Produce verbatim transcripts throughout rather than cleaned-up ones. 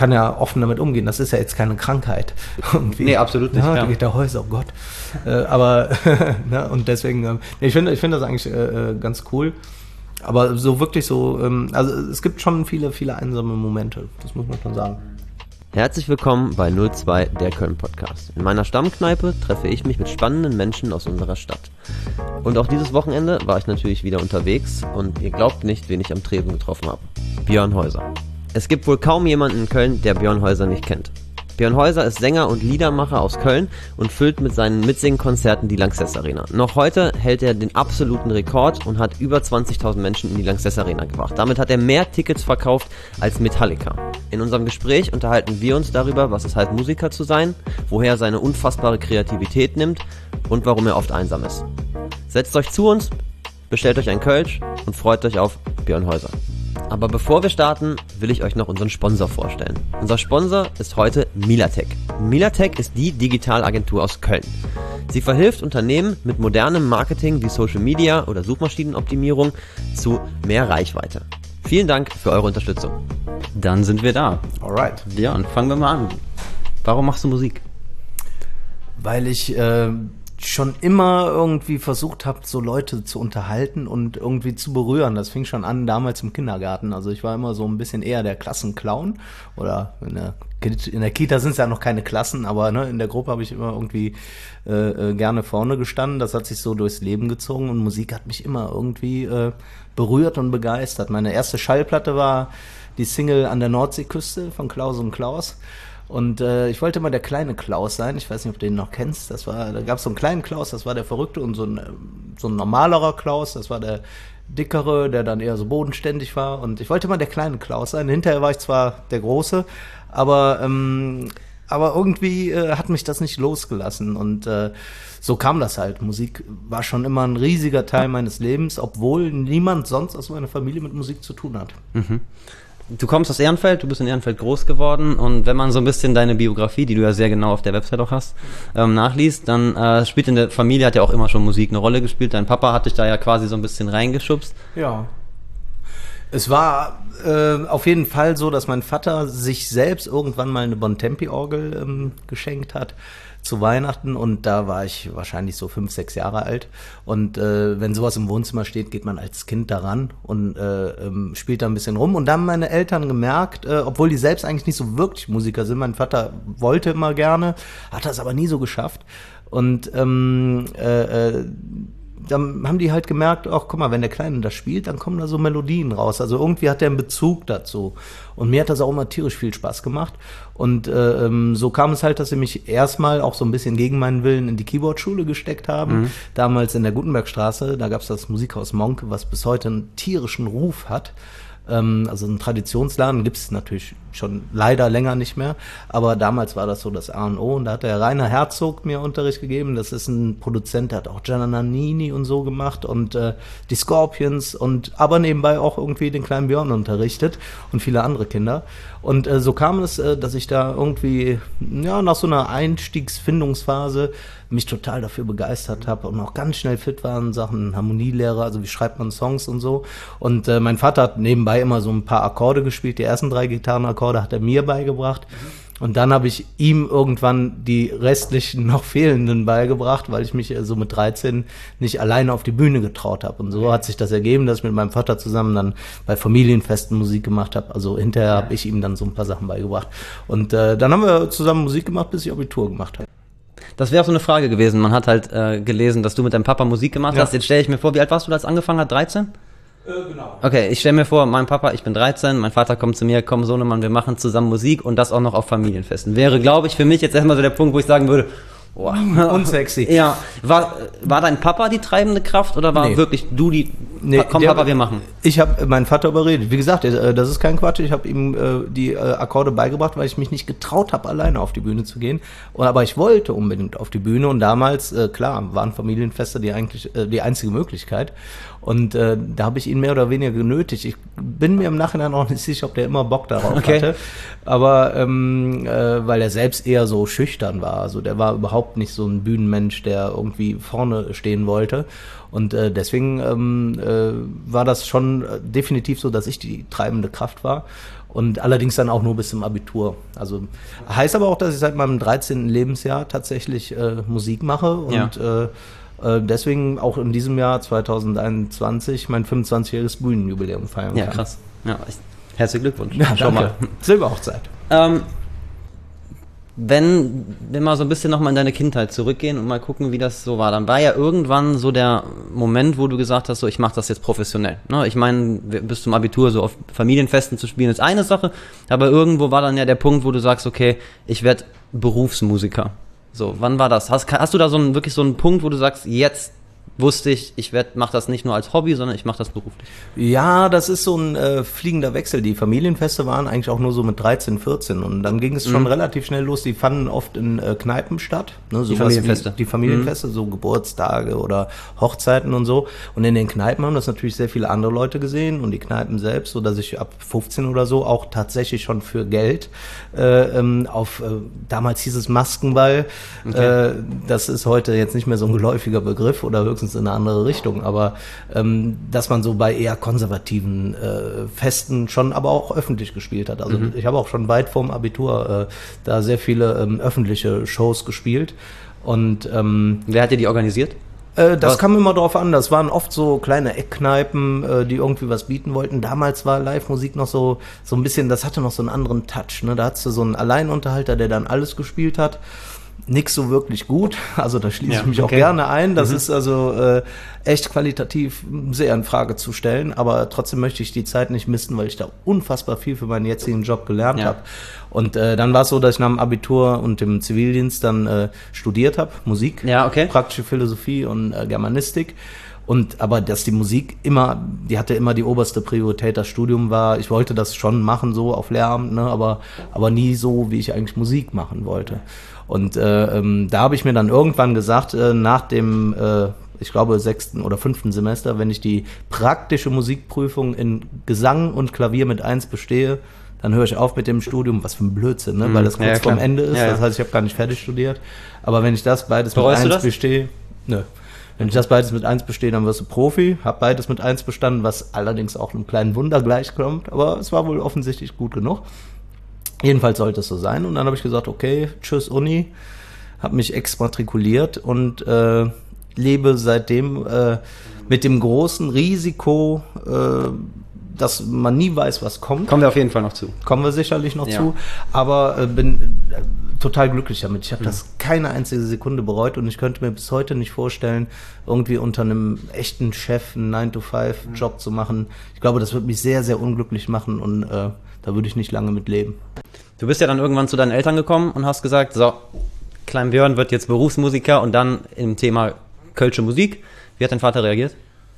kann ja offen damit umgehen. Das ist ja jetzt keine Krankheit. Irgendwie. Nee, absolut nicht. Ja, Ja. da geht der Häuser, oh Gott. Äh, aber, ne, und deswegen, äh, ich finde ich finde das eigentlich äh, ganz cool. Aber so wirklich so, ähm, also es gibt schon viele, viele einsame Momente. Das muss man schon sagen. Herzlich willkommen bei null zwei, der Köln-Podcast. In meiner Stammkneipe treffe ich mich mit spannenden Menschen aus unserer Stadt. Und auch dieses Wochenende war ich natürlich wieder unterwegs und ihr glaubt nicht, wen ich am Tresen getroffen habe. Björn Häuser. Es gibt wohl kaum jemanden in Köln, der Björn Häuser nicht kennt. Björn Häuser ist Sänger und Liedermacher aus Köln und füllt mit seinen Mitsingen-Konzerten die Lanxess Arena. Noch heute hält er den absoluten Rekord und hat über zwanzigtausend Menschen in die Lanxess Arena gebracht. Damit hat er mehr Tickets verkauft als Metallica. In unserem Gespräch unterhalten wir uns darüber, was es heißt, Musiker zu sein, woher er seine unfassbare Kreativität nimmt und warum er oft einsam ist. Setzt euch zu uns, bestellt euch ein Kölsch und freut euch auf Björn Häuser. Aber bevor wir starten, will ich euch noch unseren Sponsor vorstellen. Unser Sponsor ist heute Milatec. Milatec ist die Digitalagentur aus Köln. Sie verhilft Unternehmen mit modernem Marketing wie Social Media oder Suchmaschinenoptimierung zu mehr Reichweite. Vielen Dank für eure Unterstützung. Dann sind wir da. Alright. Ja, und fangen wir mal an. Warum machst du Musik? Weil ich äh, schon immer irgendwie versucht habe, so Leute zu unterhalten und irgendwie zu berühren. Das fing schon an damals im Kindergarten. Also ich war immer so ein bisschen eher der Klassenclown. Oder in der, in der Kita sind es ja noch keine Klassen, aber ne, in der Gruppe habe ich immer irgendwie äh, gerne vorne gestanden. Das hat sich so durchs Leben gezogen und Musik hat mich immer irgendwie äh, berührt und begeistert. Meine erste Schallplatte war die Single An der Nordseeküste von Klaus und Klaus. Und äh, ich wollte immer der kleine Klaus sein. Ich weiß nicht, ob du den noch kennst. Das war, da gab es so einen kleinen Klaus, das war der Verrückte, und so ein, so ein normalerer Klaus, das war der dickere, der dann eher so bodenständig war. Und ich wollte immer der kleine Klaus sein. Hinterher war ich zwar der Große, aber ähm, aber irgendwie äh, hat mich das nicht losgelassen. Und äh, so kam das halt. Musik war schon immer ein riesiger Teil meines Lebens, obwohl niemand sonst aus meiner Familie mit Musik zu tun hat. Mhm. Du kommst aus Ehrenfeld, du bist in Ehrenfeld groß geworden, und wenn man so ein bisschen deine Biografie, die du ja sehr genau auf der Website auch hast, ähm, nachliest, dann äh, spielt in der Familie, hat ja auch immer schon Musik eine Rolle gespielt. Dein Papa hat dich da ja quasi so ein bisschen reingeschubst. Ja. Es war äh, auf jeden Fall so, dass mein Vater sich selbst irgendwann mal eine Bontempi-Orgel ähm, geschenkt hat zu Weihnachten, und da war ich wahrscheinlich so fünf, sechs Jahre alt, und äh, wenn sowas im Wohnzimmer steht, geht man als Kind daran und äh, ähm, spielt da ein bisschen rum, und da haben meine Eltern gemerkt, äh, obwohl die selbst eigentlich nicht so wirklich Musiker sind, mein Vater wollte immer gerne, hat das aber nie so geschafft, und ähm, äh, äh, dann haben die halt gemerkt, ach guck mal, wenn der Kleine das spielt, dann kommen da so Melodien raus. Also irgendwie hat der einen Bezug dazu. Und mir hat das auch immer tierisch viel Spaß gemacht. Und äh, so kam es halt, dass sie mich erstmal auch so ein bisschen gegen meinen Willen in die Keyboard-Schule gesteckt haben. Mhm. Damals in der Gutenbergstraße, da gab es das Musikhaus Monk, was bis heute einen tierischen Ruf hat. Also ein Traditionsladen gibt es natürlich schon leider länger nicht mehr, aber damals war das so das A und O, und da hat der Rainer Herzog mir Unterricht gegeben. Das ist ein Produzent, der hat auch Gianna Nannini und so gemacht und äh, die Scorpions, und aber nebenbei auch irgendwie den kleinen Björn unterrichtet und viele andere Kinder. Und äh, so kam es, äh, dass ich da irgendwie ja nach so einer Einstiegsfindungsphase mich total dafür begeistert habe und auch ganz schnell fit war in Sachen Harmonielehre, also wie schreibt man Songs und so. Und äh, mein Vater hat nebenbei immer so ein paar Akkorde gespielt. Die ersten drei Gitarrenakkorde hat er mir beigebracht. Mhm. Und dann habe ich ihm irgendwann die restlichen noch fehlenden beigebracht, weil ich mich äh, so mit dreizehn nicht alleine auf die Bühne getraut habe. Und so hat sich das ergeben, dass ich mit meinem Vater zusammen dann bei Familienfesten Musik gemacht habe. Also hinterher habe ich ihm dann so ein paar Sachen beigebracht. Und äh, dann haben wir zusammen Musik gemacht, bis ich Abitur gemacht habe. Das wäre auch so eine Frage gewesen. Man hat halt äh, gelesen, dass du mit deinem Papa Musik gemacht ja. hast. Jetzt stelle ich mir vor, wie alt warst du, als angefangen hat? dreizehn? Äh, genau. Okay, ich stelle mir vor, mein Papa, ich bin dreizehn, mein Vater kommt zu mir, komm Sohnemann, wir machen zusammen Musik, und das auch noch auf Familienfesten. Wäre, glaube ich, für mich jetzt erstmal so der Punkt, wo ich sagen würde, oh. Unsexy. Ja, war, war dein Papa die treibende Kraft, oder war nee. wirklich du die, nee, komm der, Papa, wir machen? Ich habe meinen Vater überredet. Wie gesagt, das ist kein Quatsch. Ich habe ihm äh, die äh, Akkorde beigebracht, weil ich mich nicht getraut habe, alleine auf die Bühne zu gehen. Und, aber ich wollte unbedingt auf die Bühne, und damals, äh, klar, waren Familienfeste die eigentlich äh, die einzige Möglichkeit. Und äh, da habe ich ihn mehr oder weniger genötigt. Ich bin mir im Nachhinein auch nicht sicher, ob der immer Bock darauf okay. hatte. Aber ähm, äh, weil er selbst eher so schüchtern war. Also der war überhaupt nicht so ein Bühnenmensch, der irgendwie vorne stehen wollte. Und äh, deswegen ähm, äh, war das schon definitiv so, dass ich die treibende Kraft war. Und allerdings dann auch nur bis zum Abitur. Also heißt aber auch, dass ich seit meinem dreizehnten Lebensjahr tatsächlich äh, Musik mache und ja. äh, äh, deswegen auch in diesem Jahr zwanzig einundzwanzig mein fünfundzwanzigjähriges Bühnenjubiläum feiern ja, kann. Ja, krass. Ja, ich, herzlichen Glückwunsch. Ja, schau mal. Silberhochzeit. Ähm, Wenn wir mal so ein bisschen nochmal in deine Kindheit zurückgehen und mal gucken, wie das so war, dann war ja irgendwann so der Moment, wo du gesagt hast, so ich mache das jetzt professionell. Ne? Ich meine, bis zum Abitur so auf Familienfesten zu spielen ist eine Sache, aber irgendwo war dann ja der Punkt, wo du sagst, okay, ich werde Berufsmusiker. So, wann war das? Hast, hast du da so einen, wirklich so einen Punkt, wo du sagst, jetzt wusste ich, ich mache das nicht nur als Hobby, sondern ich mache das beruflich? Ja, das ist so ein äh, fliegender Wechsel. Die Familienfeste waren eigentlich auch nur so mit dreizehn, vierzehn und dann ging es schon mhm. relativ schnell los. Die fanden oft in äh, Kneipen statt. Ne, die Familienfeste. Wie, die Familienfeste, mhm. so Geburtstage oder Hochzeiten und so. Und in den Kneipen haben das natürlich sehr viele andere Leute gesehen und die Kneipen selbst, so dass ich ab fünfzehn oder so auch tatsächlich schon für Geld äh, ähm, auf, äh, damals hieß es Maskenball. Okay. Äh, das ist heute jetzt nicht mehr so ein geläufiger Begriff oder höchstens in eine andere Richtung, aber ähm, dass man so bei eher konservativen äh, Festen schon aber auch öffentlich gespielt hat. Also mhm. ich habe auch schon weit vorm Abitur äh, da sehr viele ähm, öffentliche Shows gespielt und ähm, wer hat dir die organisiert? Äh, das was? Kam immer drauf an, das waren oft so kleine Eckkneipen, äh, die irgendwie was bieten wollten. Damals war Live-Musik noch so so ein bisschen, das hatte noch so einen anderen Touch, ne? Da hattest du so einen Alleinunterhalter, der dann alles gespielt hat. Nix so wirklich gut, also da schließe ja, ich mich okay. auch gerne ein. Das mhm. ist also äh, echt qualitativ sehr in Frage zu stellen, aber trotzdem möchte ich die Zeit nicht missen, weil ich da unfassbar viel für meinen jetzigen Job gelernt ja. habe. Und äh, dann war es so, dass ich nach dem Abitur und dem Zivildienst dann äh, studiert habe, Musik, ja, okay. praktische Philosophie und äh, Germanistik. Und aber dass die Musik immer, die hatte immer die oberste Priorität. Das Studium war, ich wollte das schon machen, so auf Lehramt, ne, aber aber nie so, wie ich eigentlich Musik machen wollte. Und äh, ähm, da habe ich mir dann irgendwann gesagt, äh, nach dem, äh, ich glaube, sechsten oder fünften Semester, wenn ich die praktische Musikprüfung in Gesang und Klavier mit eins bestehe, dann höre ich auf mit dem Studium, was für ein Blödsinn, ne? Mhm. Weil das kurz ja, vorm Ende ist. Ja, ja. Das heißt, ich habe gar nicht fertig studiert. Aber wenn ich das beides Bereust mit eins bestehe, nö. Wenn ich das beides mit eins bestehe, dann wirst du Profi. Hab beides mit eins bestanden, was allerdings auch einem kleinen Wunder gleichkommt. Aber es war wohl offensichtlich gut genug. Jedenfalls sollte es so sein. Und dann habe ich gesagt, okay, tschüss Uni. Habe mich exmatrikuliert und äh, lebe seitdem äh, mit dem großen Risiko, äh, dass man nie weiß, was kommt. Kommen wir auf jeden Fall noch zu. Kommen wir sicherlich noch ja. zu. Aber äh, bin äh, total glücklich damit. Ich habe mhm. das keine einzige Sekunde bereut und ich könnte mir bis heute nicht vorstellen, irgendwie unter einem echten Chef einen nine to five Job mhm. zu machen. Ich glaube, das würde mich sehr, sehr unglücklich machen und äh, da würde ich nicht lange mit leben. Du bist ja dann irgendwann zu deinen Eltern gekommen und hast gesagt, so, Klein Björn wird jetzt Berufsmusiker und dann im Thema Kölsche Musik. Wie hat dein Vater reagiert?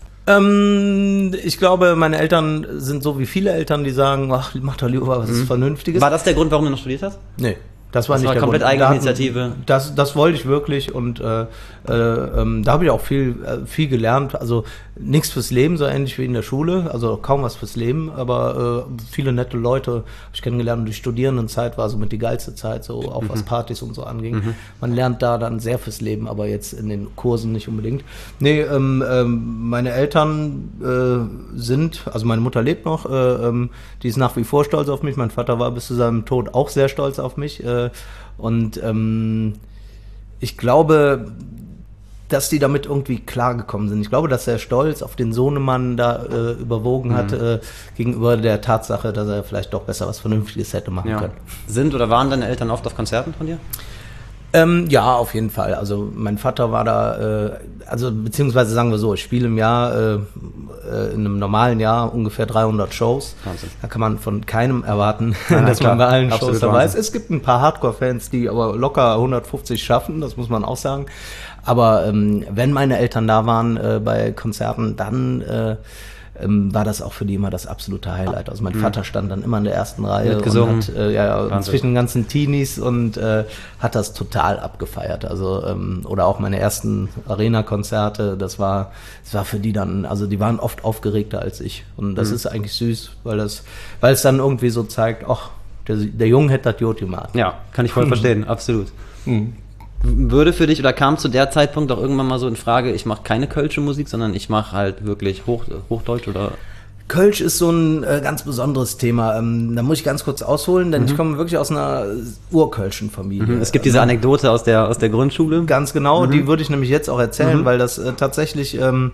Ähm, ich glaube, meine Eltern sind so wie viele Eltern, die sagen, ach, mach doch lieber was mhm. Vernünftiges. War das der Grund, warum du noch studiert hast? Nee. Das war das nicht war der komplett Grund. Eigeninitiative. Das, das wollte ich wirklich und äh, äh, ähm, da habe ich auch viel, äh, viel gelernt. Also nichts fürs Leben, so ähnlich wie in der Schule. Also kaum was fürs Leben, aber äh, viele nette Leute habe ich kennengelernt. Und die Studierendenzeit war so mit die geilste Zeit, so auch mhm. was Partys und so anging. Mhm. Man lernt da dann sehr fürs Leben, aber jetzt in den Kursen nicht unbedingt. Nee, ähm, ähm, meine Eltern äh, sind, also meine Mutter lebt noch, äh, ähm, die ist nach wie vor stolz auf mich. Mein Vater war bis zu seinem Tod auch sehr stolz auf mich. Äh, Und ähm, ich glaube, dass die damit irgendwie klargekommen sind. Ich glaube, dass der Stolz auf den Sohnemann da äh, überwogen mhm. hat äh, gegenüber der Tatsache, dass er vielleicht doch besser was Vernünftiges hätte machen ja. können. Sind oder waren deine Eltern oft auf Konzerten von dir? Ähm, ja, auf jeden Fall. Also mein Vater war da, äh, also beziehungsweise sagen wir so, ich spiele im Jahr, äh, äh, in einem normalen Jahr ungefähr dreihundert Shows. Wahnsinn. Da kann man von keinem erwarten, ja, dass klar. man bei allen Absolut Shows dabei ist. Es gibt ein paar Hardcore-Fans, die aber locker hundertfünfzig schaffen, das muss man auch sagen. Aber ähm, wenn meine Eltern da waren äh, bei Konzerten, dann äh, Ähm, war das auch für die immer das absolute Highlight. Also mein mhm. Vater stand dann immer in der ersten Reihe und hat äh, ja, ja, zwischen den ganzen Teenies und äh, hat das total abgefeiert. Also ähm, oder auch meine ersten Arena-Konzerte, das war, das war für die dann, also die waren oft aufgeregter als ich. Und das mhm. ist eigentlich süß, weil das, weil es dann irgendwie so zeigt, ach, der, der Junge hätte das Jod gemacht. Ja, kann ich voll verstehen, absolut. Mhm. Würde für dich oder kam zu der Zeitpunkt auch irgendwann mal so in Frage, ich mache keine kölsche Musik, sondern ich mache halt wirklich Hoch, Hochdeutsch oder? Kölsch ist so ein äh, ganz besonderes Thema. Ähm, da muss ich ganz kurz ausholen, denn mhm. ich komme wirklich aus einer urkölschen Familie. Mhm. Es gibt diese Anekdote aus der aus der Grundschule. Ganz genau, mhm. die würde ich nämlich jetzt auch erzählen, mhm. weil das äh, tatsächlich ähm,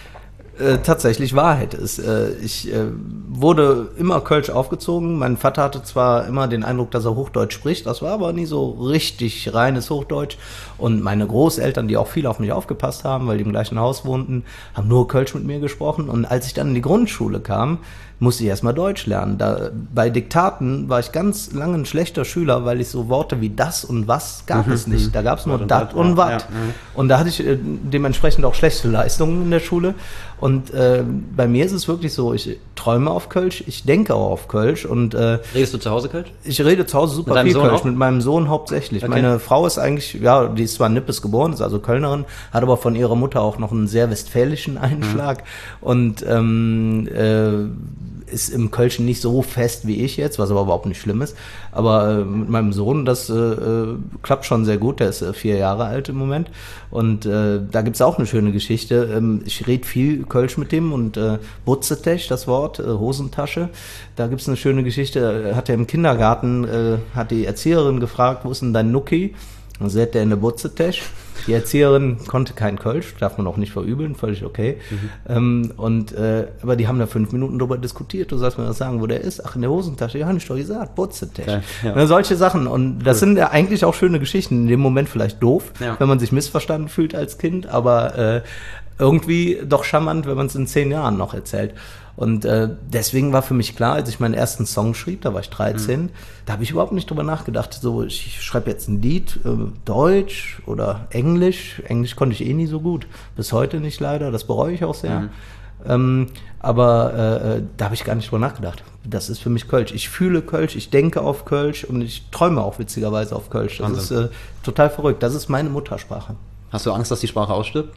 äh, tatsächlich Wahrheit ist. Äh, ich äh, wurde immer Kölsch aufgezogen. Mein Vater hatte zwar immer den Eindruck, dass er Hochdeutsch spricht, das war aber nie so richtig reines Hochdeutsch. Und meine Großeltern, die auch viel auf mich aufgepasst haben, weil die im gleichen Haus wohnten, haben nur Kölsch mit mir gesprochen. Und als ich dann in die Grundschule kam, musste ich erstmal Deutsch lernen. Da, bei Diktaten war ich ganz lange ein schlechter Schüler, weil ich so Worte wie das und was gab mhm. es nicht. Da gab es nur dat und wat. Ja, ja. Und da hatte ich äh, dementsprechend auch schlechte Leistungen in der Schule. Und äh, bei mir ist es wirklich so, ich träume auf Kölsch, ich denke auch auf Kölsch. Und, äh, Redest du zu Hause Kölsch? Ich rede zu Hause super viel Sohn Kölsch, auch? Mit meinem Sohn hauptsächlich. Okay. Meine Frau ist eigentlich, ja, die ist zwar in Nippes geboren, ist also Kölnerin, hat aber von ihrer Mutter auch noch einen sehr westfälischen Einschlag. Mhm. Und ähm, äh, ist im Kölschen nicht so fest wie ich jetzt, was aber überhaupt nicht schlimm ist. Aber äh, mit meinem Sohn, das äh, klappt schon sehr gut. Der ist äh, vier Jahre alt im Moment. Und äh, da gibt's auch eine schöne Geschichte. Ähm, ich rede viel Kölsch mit dem und äh, Butzetech, das Wort, äh, Hosentasche. Da gibt's eine schöne Geschichte. Hat er im Kindergarten, äh, hat die Erzieherin gefragt, wo ist denn dein Nucki? Dann sagt er in der Butzetech. Die Erzieherin konnte kein Kölsch, darf man auch nicht verübeln, völlig okay. Mhm. Ähm, und äh, aber die haben da fünf Minuten drüber diskutiert. Du sollst mir das sagen, wo der ist. Ach, in der Hosentasche. Ja, hab ich doch gesagt, Butzetech. Ja, ja. Solche Sachen. Und das cool. sind ja eigentlich auch schöne Geschichten. In dem Moment vielleicht doof, ja. wenn man sich missverstanden fühlt als Kind, aber äh, irgendwie doch charmant, wenn man es in zehn Jahren noch erzählt. Und äh, deswegen war für mich klar, als ich meinen ersten Song schrieb, da war ich dreizehn, mhm. da habe ich überhaupt nicht drüber nachgedacht, so ich schreibe jetzt ein Lied, äh, Deutsch oder Englisch. Englisch konnte ich eh nie so gut, bis heute nicht leider, das bereue ich auch sehr. Mhm. Ähm, aber äh, da habe ich gar nicht drüber nachgedacht. Das ist für mich Kölsch. Ich fühle Kölsch, ich denke auf Kölsch und ich träume auch witzigerweise auf Kölsch. Das Wahnsinn. ist äh, total verrückt. Das ist meine Muttersprache. Hast du Angst, dass die Sprache ausstirbt?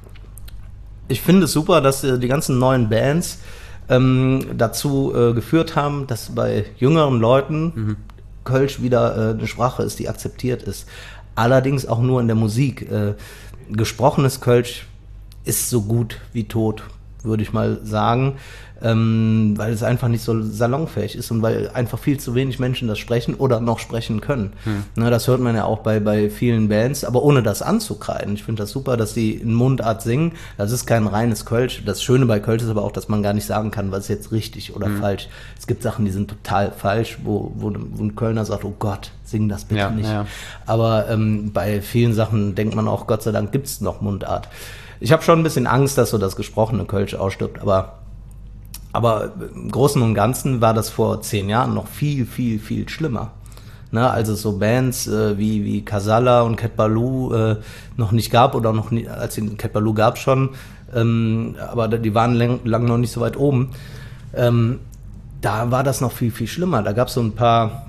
Ich finde es super, dass äh, die ganzen neuen Bands ähm, dazu äh, geführt haben, dass bei jüngeren Leuten mhm. Kölsch wieder äh, eine Sprache ist, die akzeptiert ist. Allerdings auch nur in der Musik. Äh, gesprochenes Kölsch ist so gut wie tot, würde ich mal sagen, ähm, weil es einfach nicht so salonfähig ist und weil einfach viel zu wenig Menschen das sprechen oder noch sprechen können. Hm. Na, das hört man ja auch bei, bei vielen Bands, aber ohne das anzukreiden. Ich finde das super, dass die in Mundart singen. Das ist kein reines Kölsch. Das Schöne bei Kölsch ist aber auch, dass man gar nicht sagen kann, was ist jetzt richtig oder hm. falsch. Es gibt Sachen, die sind total falsch, wo, wo, wo ein Kölner sagt, oh Gott, sing das bitte ja, nicht. Ja. Aber ähm, bei vielen Sachen denkt man auch, Gott sei Dank gibt's noch Mundart. Ich habe schon ein bisschen Angst, dass so das gesprochene Kölsch ausstirbt, aber, aber im Großen und Ganzen war das vor zehn Jahren noch viel, viel, viel schlimmer. Ne, als es so Bands äh, wie, wie Casalla und Cat Ballou äh, noch nicht gab, oder noch nie, als den Cat Ballou gab schon, ähm, aber die waren lang, lang noch nicht so weit oben. Ähm, da war das noch viel, viel schlimmer. Da gab es so ein paar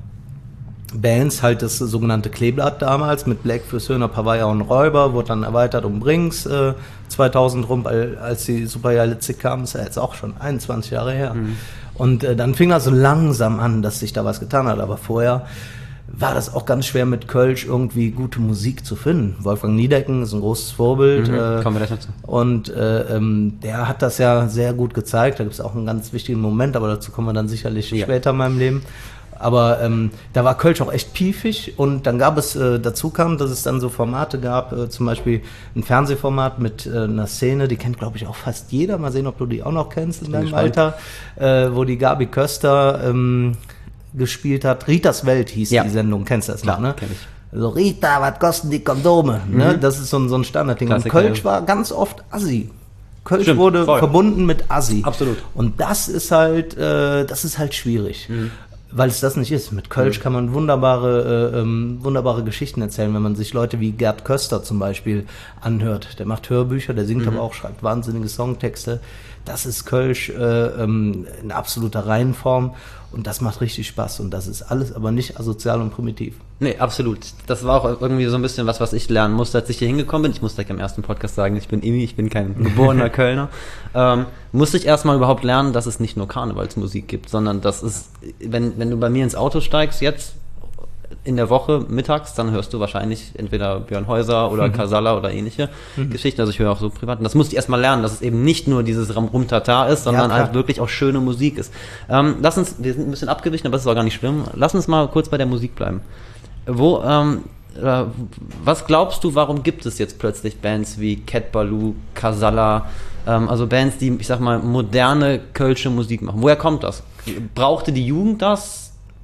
Bands, halt das sogenannte Kleeblatt damals, mit Black für Söhne, Pavaya und Räuber, wurde dann erweitert um Brinks äh, zweitausend rum, weil, als die Superjahr-Litzig kam, ist ja jetzt auch schon einundzwanzig Jahre her. Mhm. Und äh, dann fing das so langsam an, dass sich da was getan hat, aber vorher war das auch ganz schwer mit Kölsch irgendwie gute Musik zu finden. Wolfgang Niedecken ist ein großes Vorbild. Mhm, äh, kommen wir gleich dazu. Und äh, ähm, der hat das ja sehr gut gezeigt. Da gibt es auch einen ganz wichtigen Moment, aber dazu kommen wir dann sicherlich ja. später in meinem Leben. Aber ähm, da war Kölsch auch echt piefig und dann gab es, äh, dazu kam, dass es dann so Formate gab, äh, zum Beispiel ein Fernsehformat mit äh, einer Szene, die kennt glaube ich auch fast jeder, mal sehen, ob du die auch noch kennst in deinem Alter, äh, wo die Gabi Köster ähm, gespielt hat. Ritas Welt hieß ja. die Sendung, kennst du das noch, ne? Kenn ich. So, Rita, was kosten die Kondome? Mhm. Ne? Das ist so ein, so ein Standardding. Und Kölsch war ganz oft Assi. Kölsch Stimmt, wurde voll. verbunden mit Assi. Absolut. Und das ist halt, äh, das ist halt schwierig. Mhm. Weil es das nicht ist. Mit Kölsch mhm. kann man wunderbare, äh, ähm, wunderbare Geschichten erzählen, wenn man sich Leute wie Gerd Köster zum Beispiel anhört. Der macht Hörbücher, der singt mhm. aber auch, schreibt wahnsinnige Songtexte. Das ist Kölsch äh, ähm, in absoluter Reihenform und das macht richtig Spaß und das ist alles aber nicht asozial und primitiv. Nee, absolut. Das war auch irgendwie so ein bisschen was, was ich lernen musste, als ich hier hingekommen bin. Ich muss gleich im ersten Podcast sagen, ich bin Imi, ich bin kein geborener Kölner. Ähm, musste ich erstmal überhaupt lernen, dass es nicht nur Karnevalsmusik gibt, sondern dass es, wenn, wenn du bei mir ins Auto steigst jetzt, in der Woche mittags, dann hörst du wahrscheinlich entweder Björn Häuser oder mhm. Casalla oder ähnliche mhm. Geschichten. Also ich höre auch so privat. Und das musste ich erstmal lernen, dass es eben nicht nur dieses Rum-Rum-Tata ist, sondern ja, halt wirklich auch schöne Musik ist. Ähm, lass uns, wir sind ein bisschen abgewichen, aber das ist auch gar nicht schlimm. Lass uns mal kurz bei der Musik bleiben. Wo, ähm, äh, was glaubst du, warum gibt es jetzt plötzlich Bands wie Cat Ballou, Casalla, ähm, also Bands, die, ich sag mal, moderne kölsche Musik machen? Woher kommt das? Brauchte die Jugend das?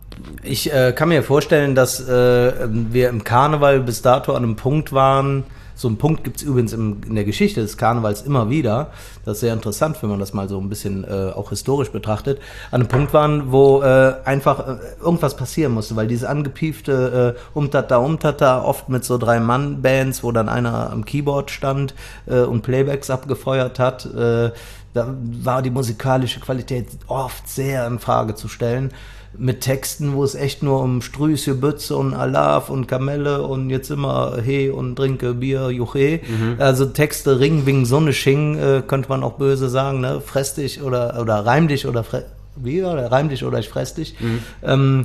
Ich äh, kann mir vorstellen, dass äh, wir im Karneval bis dato an einem Punkt waren. So einen Punkt gibt es übrigens im, in der Geschichte des Karnevals immer wieder. Das ist sehr interessant, wenn man das mal so ein bisschen äh, auch historisch betrachtet. An einem Punkt waren, wo äh, einfach äh, irgendwas passieren musste, weil diese angepiefte äh, Umtata Umtata, oft mit so Drei-Mann-Bands, wo dann einer am Keyboard stand äh, und Playbacks abgefeuert hat, äh, da war die musikalische Qualität oft sehr in Frage zu stellen. Mit Texten, wo es echt nur um Strüße, Bütze und Alaf und Kamelle und jetzt immer He und trinke Bier, Juche. Mhm. Also Texte, Ring, Wing, Sonne, Sching, äh, könnte man auch böse sagen, ne? Fress dich oder, oder reim dich oder fre- wie, oder reim dich oder ich fress dich. Mhm. Ähm,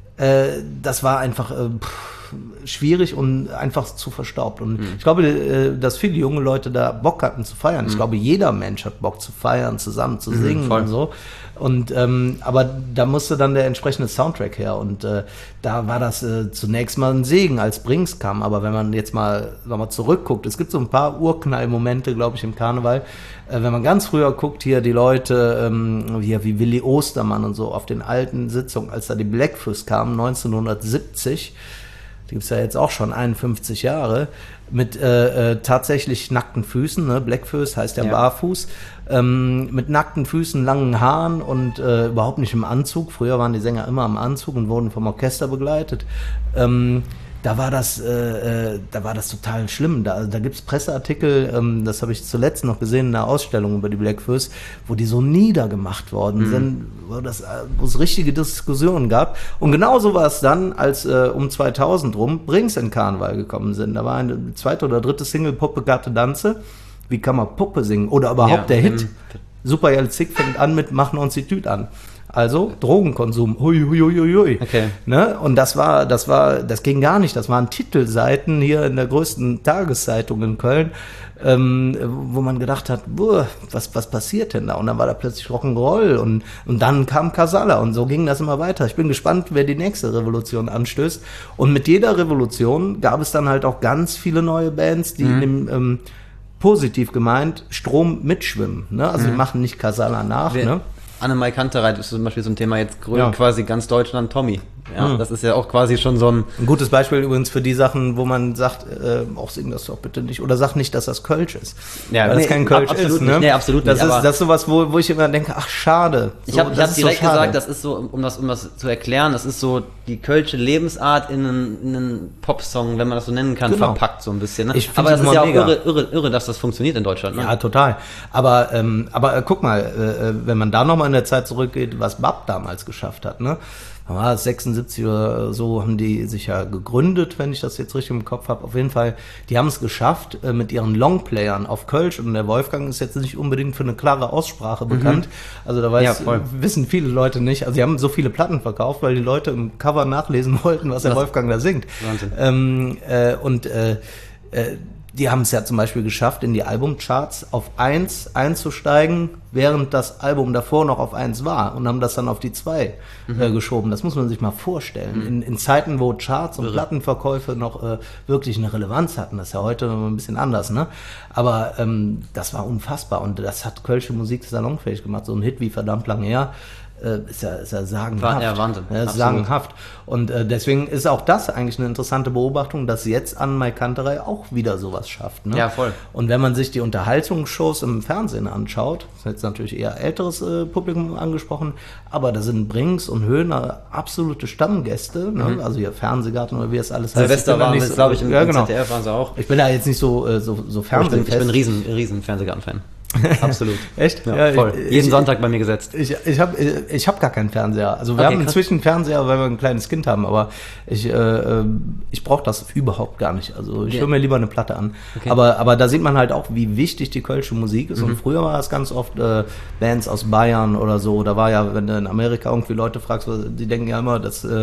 äh, das war einfach äh, pff, schwierig und einfach zu verstaubt. Und mhm. ich glaube, äh, dass viele junge Leute da Bock hatten zu feiern. Mhm. Ich glaube, jeder Mensch hat Bock zu feiern, zusammen zu singen mhm, und so. Und ähm, aber da musste dann der entsprechende Soundtrack her und äh, da war das äh, zunächst mal ein Segen, als Brings kam. Aber wenn man jetzt mal, noch mal zurückguckt, es gibt so ein paar Urknall-Momente, glaube ich, im Karneval. Äh, wenn man ganz früher guckt, hier die Leute, ähm, hier wie Willi Ostermann und so auf den alten Sitzungen, als da die Blackfoot kamen, neunzehnhundertsiebzig, die gibt's ja jetzt auch schon einundfünfzig Jahre, mit äh, äh, tatsächlich nackten Füßen, ne? Blackfoot heißt ja, ja. Barfuß, ähm, mit nackten Füßen, langen Haaren und äh, überhaupt nicht im Anzug. Früher waren die Sänger immer im Anzug und wurden vom Orchester begleitet. Ähm, da war das, äh, äh, da war das total schlimm. Da, da gibt's Presseartikel, ähm, das habe ich zuletzt noch gesehen in einer Ausstellung über die Blackfoot, wo die so niedergemacht worden mhm. sind, wo das, wo es richtige Diskussionen gab. Und genauso war es dann, als äh, um zweitausend rum Brings in Karneval gekommen sind. Da war eine zweite oder dritte Single, Puppe Gatte Danze. Wie kann man Puppe singen? Oder überhaupt ja, der Hit. Super Jelzig fängt an mit Machen uns die Tüt an. Also Drogenkonsum, hui, hui, hui, hui. Okay. Ne? Und das war, das war, das ging gar nicht. Das waren Titelseiten hier in der größten Tageszeitung in Köln, ähm, wo man gedacht hat, boah, was, was passiert denn da? Und dann war da plötzlich Rock'n'Roll und, und dann kam Casalla und so ging das immer weiter. Ich bin gespannt, wer die nächste Revolution anstößt. Und mit jeder Revolution gab es dann halt auch ganz viele neue Bands, die mhm. in dem, ähm, positiv gemeint, Strom mitschwimmen. Ne? Also mhm. die machen nicht Casalla nach, Wer, ne? Annemai Kantereit ist zum Beispiel so ein Thema, jetzt ja. quasi ganz Deutschland Tommy. Ja, mhm. Das ist ja auch quasi schon so ein... Ein gutes Beispiel übrigens für die Sachen, wo man sagt, äh, auch sing das doch bitte nicht. Oder sag nicht, dass das Kölsch ist. Ja, weil nee, es kein Kölsch absolut ist. Nicht. Ne? Nee, absolut das nicht. Ist, das ist sowas, wo, wo ich immer denke, ach schade. So, ich habe hab direkt so gesagt, das ist so, um das, um das zu erklären, das ist so die kölsche Lebensart in einen, in einen Popsong, wenn man das so nennen kann, genau. verpackt so ein bisschen. Ne? Aber das ist ja auch irre, irre, irre, dass das funktioniert in Deutschland. Ne? Ja, total. Aber, ähm, aber äh, guck mal, äh, wenn man da nochmal in der Zeit zurückgeht, was Bab damals geschafft hat, ne? sechsundsiebzig oder so haben die sich ja gegründet, wenn ich das jetzt richtig im Kopf habe. Auf jeden Fall, die haben es geschafft äh, mit ihren Longplayern auf Kölsch. Und der Wolfgang ist jetzt nicht unbedingt für eine klare Aussprache bekannt. Mhm. Also da weiß, ja, wissen viele Leute nicht. Also sie haben so viele Platten verkauft, weil die Leute im Cover nachlesen wollten, was der das Wolfgang da singt. Wahnsinn. Ähm, äh, und äh, äh, die haben es ja zum Beispiel geschafft, in die Albumcharts auf eins einzusteigen, während das Album davor noch auf eins war und haben das dann auf die zwei mhm. äh, geschoben. Das muss man sich mal vorstellen. Mhm. In, in Zeiten, wo Charts und Irre. Plattenverkäufe noch äh, wirklich eine Relevanz hatten, das ist ja heute noch ein bisschen anders, ne? Aber ähm, das war unfassbar und das hat kölsche Musik salonfähig gemacht. So ein Hit wie verdammt lang her. Ist ja, ist ja sagenhaft. Ja, Wahnsinn. Ja, ist sagenhaft. Und äh, deswegen ist auch das eigentlich eine interessante Beobachtung, dass jetzt Annemai Kanterei auch wieder sowas schafft. Ne? Ja, voll. Und wenn man sich die Unterhaltungsshows im Fernsehen anschaut, ist jetzt natürlich eher älteres äh, Publikum angesprochen, aber da sind Brings und Höhner absolute Stammgäste, ne? Mhm. Also hier Fernsehgarten oder wie es alles heißt. Silvester waren wir, so, glaube ich, im ja, genau. Z D F waren sie auch. Ich bin da jetzt nicht so, äh, so, so fernsehfest. Ich bin, ich bin ein riesen, riesen Fernsehgarten-Fan. Absolut. Echt? Ja, ja, voll. Ich, Jeden ich, Sonntag bei mir gesetzt. Ich, ich habe ich hab gar keinen Fernseher. Also wir okay, haben inzwischen einen Fernseher, weil wir ein kleines Kind haben, aber ich, äh, ich brauche das überhaupt gar nicht. Also ich yeah. höre mir lieber eine Platte an. Okay. Aber, aber da sieht man halt auch, wie wichtig die kölsche Musik ist. Mhm. Und früher war es ganz oft äh, Bands aus Bayern oder so. Da war ja, wenn du in Amerika irgendwie Leute fragst, die denken ja immer, dass äh,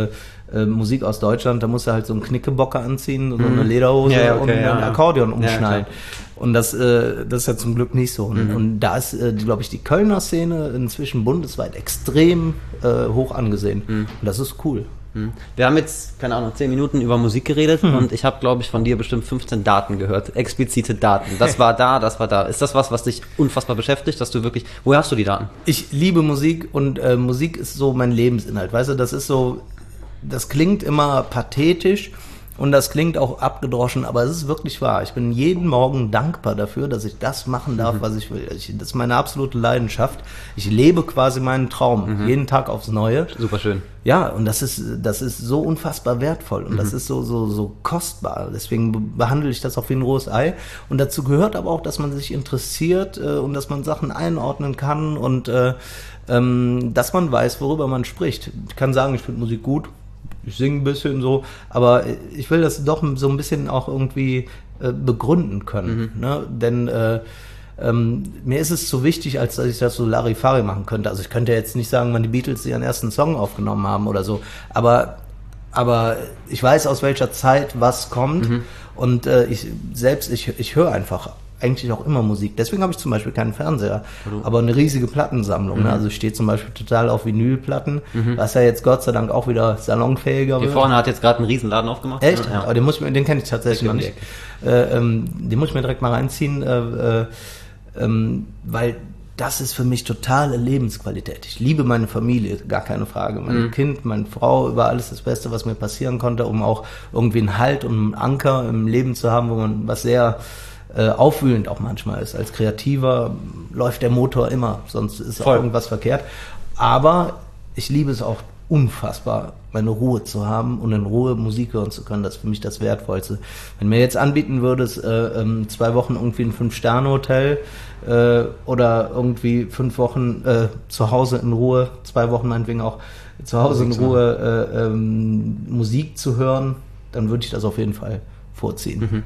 äh, Musik aus Deutschland, da musst du halt so einen Knickebocker anziehen, so eine Lederhose ja, ja, okay, und ja, ein ja. Akkordeon umschneiden. Ja, und das, äh, das ist ja zum Glück nicht so. Und, Mhm. und da ist, äh, glaube ich, die Kölner Szene inzwischen bundesweit extrem äh, hoch angesehen. Mhm. Und das ist cool. Wir haben jetzt, keine Ahnung, zehn Minuten über Musik geredet hm. und ich habe, glaube ich, von dir bestimmt fünfzehn Daten gehört, explizite Daten. Das war da, das war da. Ist das was, was dich unfassbar beschäftigt, dass du wirklich, woher hast du die Daten? Ich liebe Musik und äh, Musik ist so mein Lebensinhalt, weißt du, das ist so, das klingt immer pathetisch und das klingt auch abgedroschen, aber es ist wirklich wahr. Ich bin jeden Morgen dankbar dafür, dass ich das machen darf, mhm. was ich will. Ich, das ist meine absolute Leidenschaft. Ich lebe quasi meinen Traum, mhm. jeden Tag aufs Neue. Super schön. Ja, und das ist, das ist so unfassbar wertvoll und mhm. das ist so, so, so kostbar. Deswegen behandle ich das auch wie ein rohes Ei. Und dazu gehört aber auch, dass man sich interessiert äh, und dass man Sachen einordnen kann und äh, ähm, dass man weiß, worüber man spricht. Ich kann sagen, ich finde Musik gut. Ich singe ein bisschen so, aber ich will das doch so ein bisschen auch irgendwie äh, begründen können. Mhm. Ne? Denn äh, ähm, mir ist es zu wichtig, als dass ich das so Larifari machen könnte. Also ich könnte jetzt nicht sagen, wann die Beatles ihren ersten Song aufgenommen haben oder so, aber, aber ich weiß, aus welcher Zeit was kommt mhm. und äh, ich selbst, ich, ich höre einfach eigentlich auch immer Musik. Deswegen habe ich zum Beispiel keinen Fernseher, mhm. aber eine riesige Plattensammlung. Mhm. Ne? Also ich stehe zum Beispiel total auf Vinylplatten, mhm. was ja jetzt Gott sei Dank auch wieder salonfähiger wird. Hier vorne hat jetzt gerade einen Riesenladen aufgemacht. Echt? Ja. Aber den muss ich mir, den kenne ich tatsächlich noch nicht. Äh, ähm, den muss ich mir direkt mal reinziehen, äh, äh, ähm, weil das ist für mich totale Lebensqualität. Ich liebe meine Familie, gar keine Frage. Mein mhm. Kind, meine Frau, über alles das Beste, was mir passieren konnte, um auch irgendwie einen Halt und einen Anker im Leben zu haben, wo man was sehr Äh, aufwühlend auch manchmal ist. Als Kreativer läuft der Motor immer, sonst ist auch irgendwas verkehrt. Aber ich liebe es auch unfassbar, meine Ruhe zu haben und in Ruhe Musik hören zu können. Das ist für mich das Wertvollste. Wenn mir jetzt anbieten würdest, äh, ähm, zwei Wochen irgendwie ein Fünf-Sterne-Hotel äh, oder irgendwie fünf Wochen äh, zu Hause in Ruhe, zwei Wochen meinetwegen auch zu Hause in Ruhe äh, ähm, Musik zu hören, dann würde ich das auf jeden Fall vorziehen. Mhm.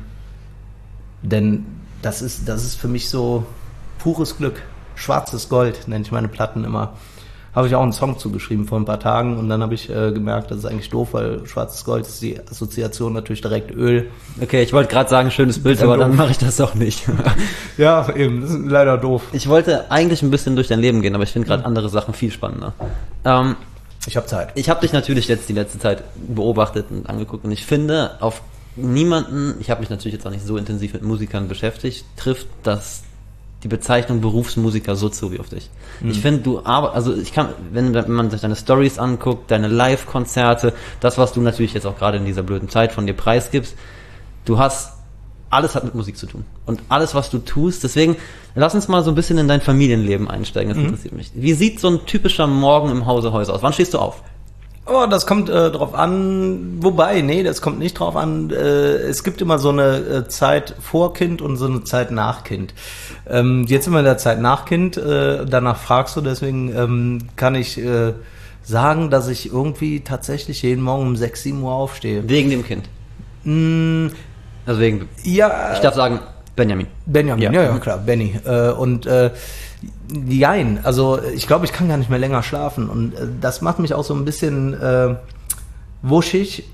Denn das ist, das ist für mich so pures Glück. Schwarzes Gold nenne ich meine Platten immer. Habe ich auch einen Song zugeschrieben vor ein paar Tagen und dann habe ich äh, gemerkt, das ist eigentlich doof, weil schwarzes Gold ist die Assoziation natürlich direkt Öl. Okay, ich wollte gerade sagen, schönes Bild, aber doof. Dann mache ich das auch nicht. Ja, eben, das ist leider doof. Ich wollte eigentlich ein bisschen durch dein Leben gehen, aber ich finde gerade andere Sachen viel spannender. Ähm, ich habe Zeit. Ich habe dich natürlich jetzt die letzte Zeit beobachtet und angeguckt und ich finde, auf niemanden, ich habe mich natürlich jetzt auch nicht so intensiv mit Musikern beschäftigt, trifft das die Bezeichnung Berufsmusiker so zu wie auf dich. Mhm. Ich finde, du arbeitest, also ich kann, wenn, wenn man sich deine Stories anguckt, deine Live-Konzerte, das, was du natürlich jetzt auch gerade in dieser blöden Zeit von dir preisgibst, du hast, alles hat mit Musik zu tun. Und alles, was du tust, deswegen, lass uns mal so ein bisschen in dein Familienleben einsteigen, das mhm. interessiert mich. Wie sieht so ein typischer Morgen im Hause Häuser aus? Wann stehst du auf? Oh, das kommt äh, drauf an, wobei, nee, das kommt nicht drauf an. Äh, es gibt immer so eine äh, Zeit vor Kind und so eine Zeit nach Kind. Ähm, jetzt sind wir in der Zeit nach Kind, äh, danach fragst du, deswegen ähm, kann ich äh, sagen, dass ich irgendwie tatsächlich jeden Morgen um sechs, sieben Uhr aufstehe. Wegen dem Kind? Mm, also wegen, ja, ich darf sagen, Benjamin. Benjamin, ja, ja, ja klar, Benny. Äh, und äh, jein, also ich glaube, ich kann gar nicht mehr länger schlafen und äh, das macht mich auch so ein bisschen äh, wuschig,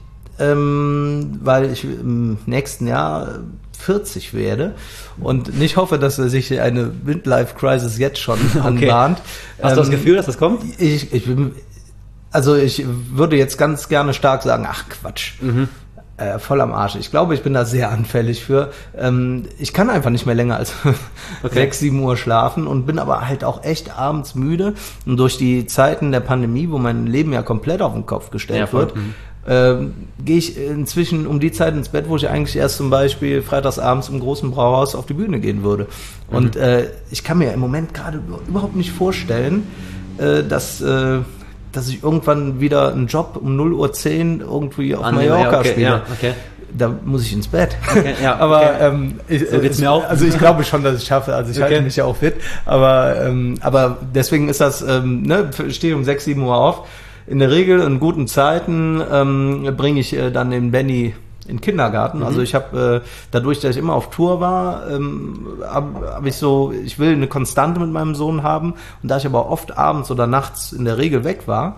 ähm, weil ich im nächsten Jahr vierzig werde und nicht hoffe, dass sich eine Midlife-Crisis jetzt schon anbahnt. Okay. Hast ähm, du das Gefühl, dass das kommt? Ich, ich bin, also ich würde jetzt ganz gerne stark sagen, ach Quatsch. Mhm. Äh, voll am Arsch. Ich glaube, ich bin da sehr anfällig für. Ähm, ich kann einfach nicht mehr länger als okay. sechs, sieben Uhr schlafen und bin aber halt auch echt abends müde. Und durch die Zeiten der Pandemie, wo mein Leben ja komplett auf den Kopf gestellt ja, wird, mhm. ähm, gehe ich inzwischen um die Zeit ins Bett, wo ich eigentlich erst zum Beispiel freitagsabends im großen Brauhaus auf die Bühne gehen würde. Mhm. Und äh, ich kann mir im Moment gerade überhaupt nicht vorstellen, äh, dass... Äh, dass ich irgendwann wieder einen Job um null Uhr zehn irgendwie auf Annehme, Mallorca ja, okay, spiele. Ja, okay. Da muss ich ins Bett. Okay, ja, aber okay. ähm, ich, so geht's mir auch. Also ich glaube schon, dass ich es schaffe. Also ich okay. halte mich ja auch fit. Aber ähm, aber deswegen ist das, ähm, ne, stehe um sechs, sieben Uhr auf. In der Regel in guten Zeiten ähm, bringe ich äh, dann den Benny in den Kindergarten. Mhm. Also ich habe, äh, dadurch, dass ich immer auf Tour war, ähm, habe hab ich so, ich will eine Konstante mit meinem Sohn haben. Und da ich aber oft abends oder nachts in der Regel weg war,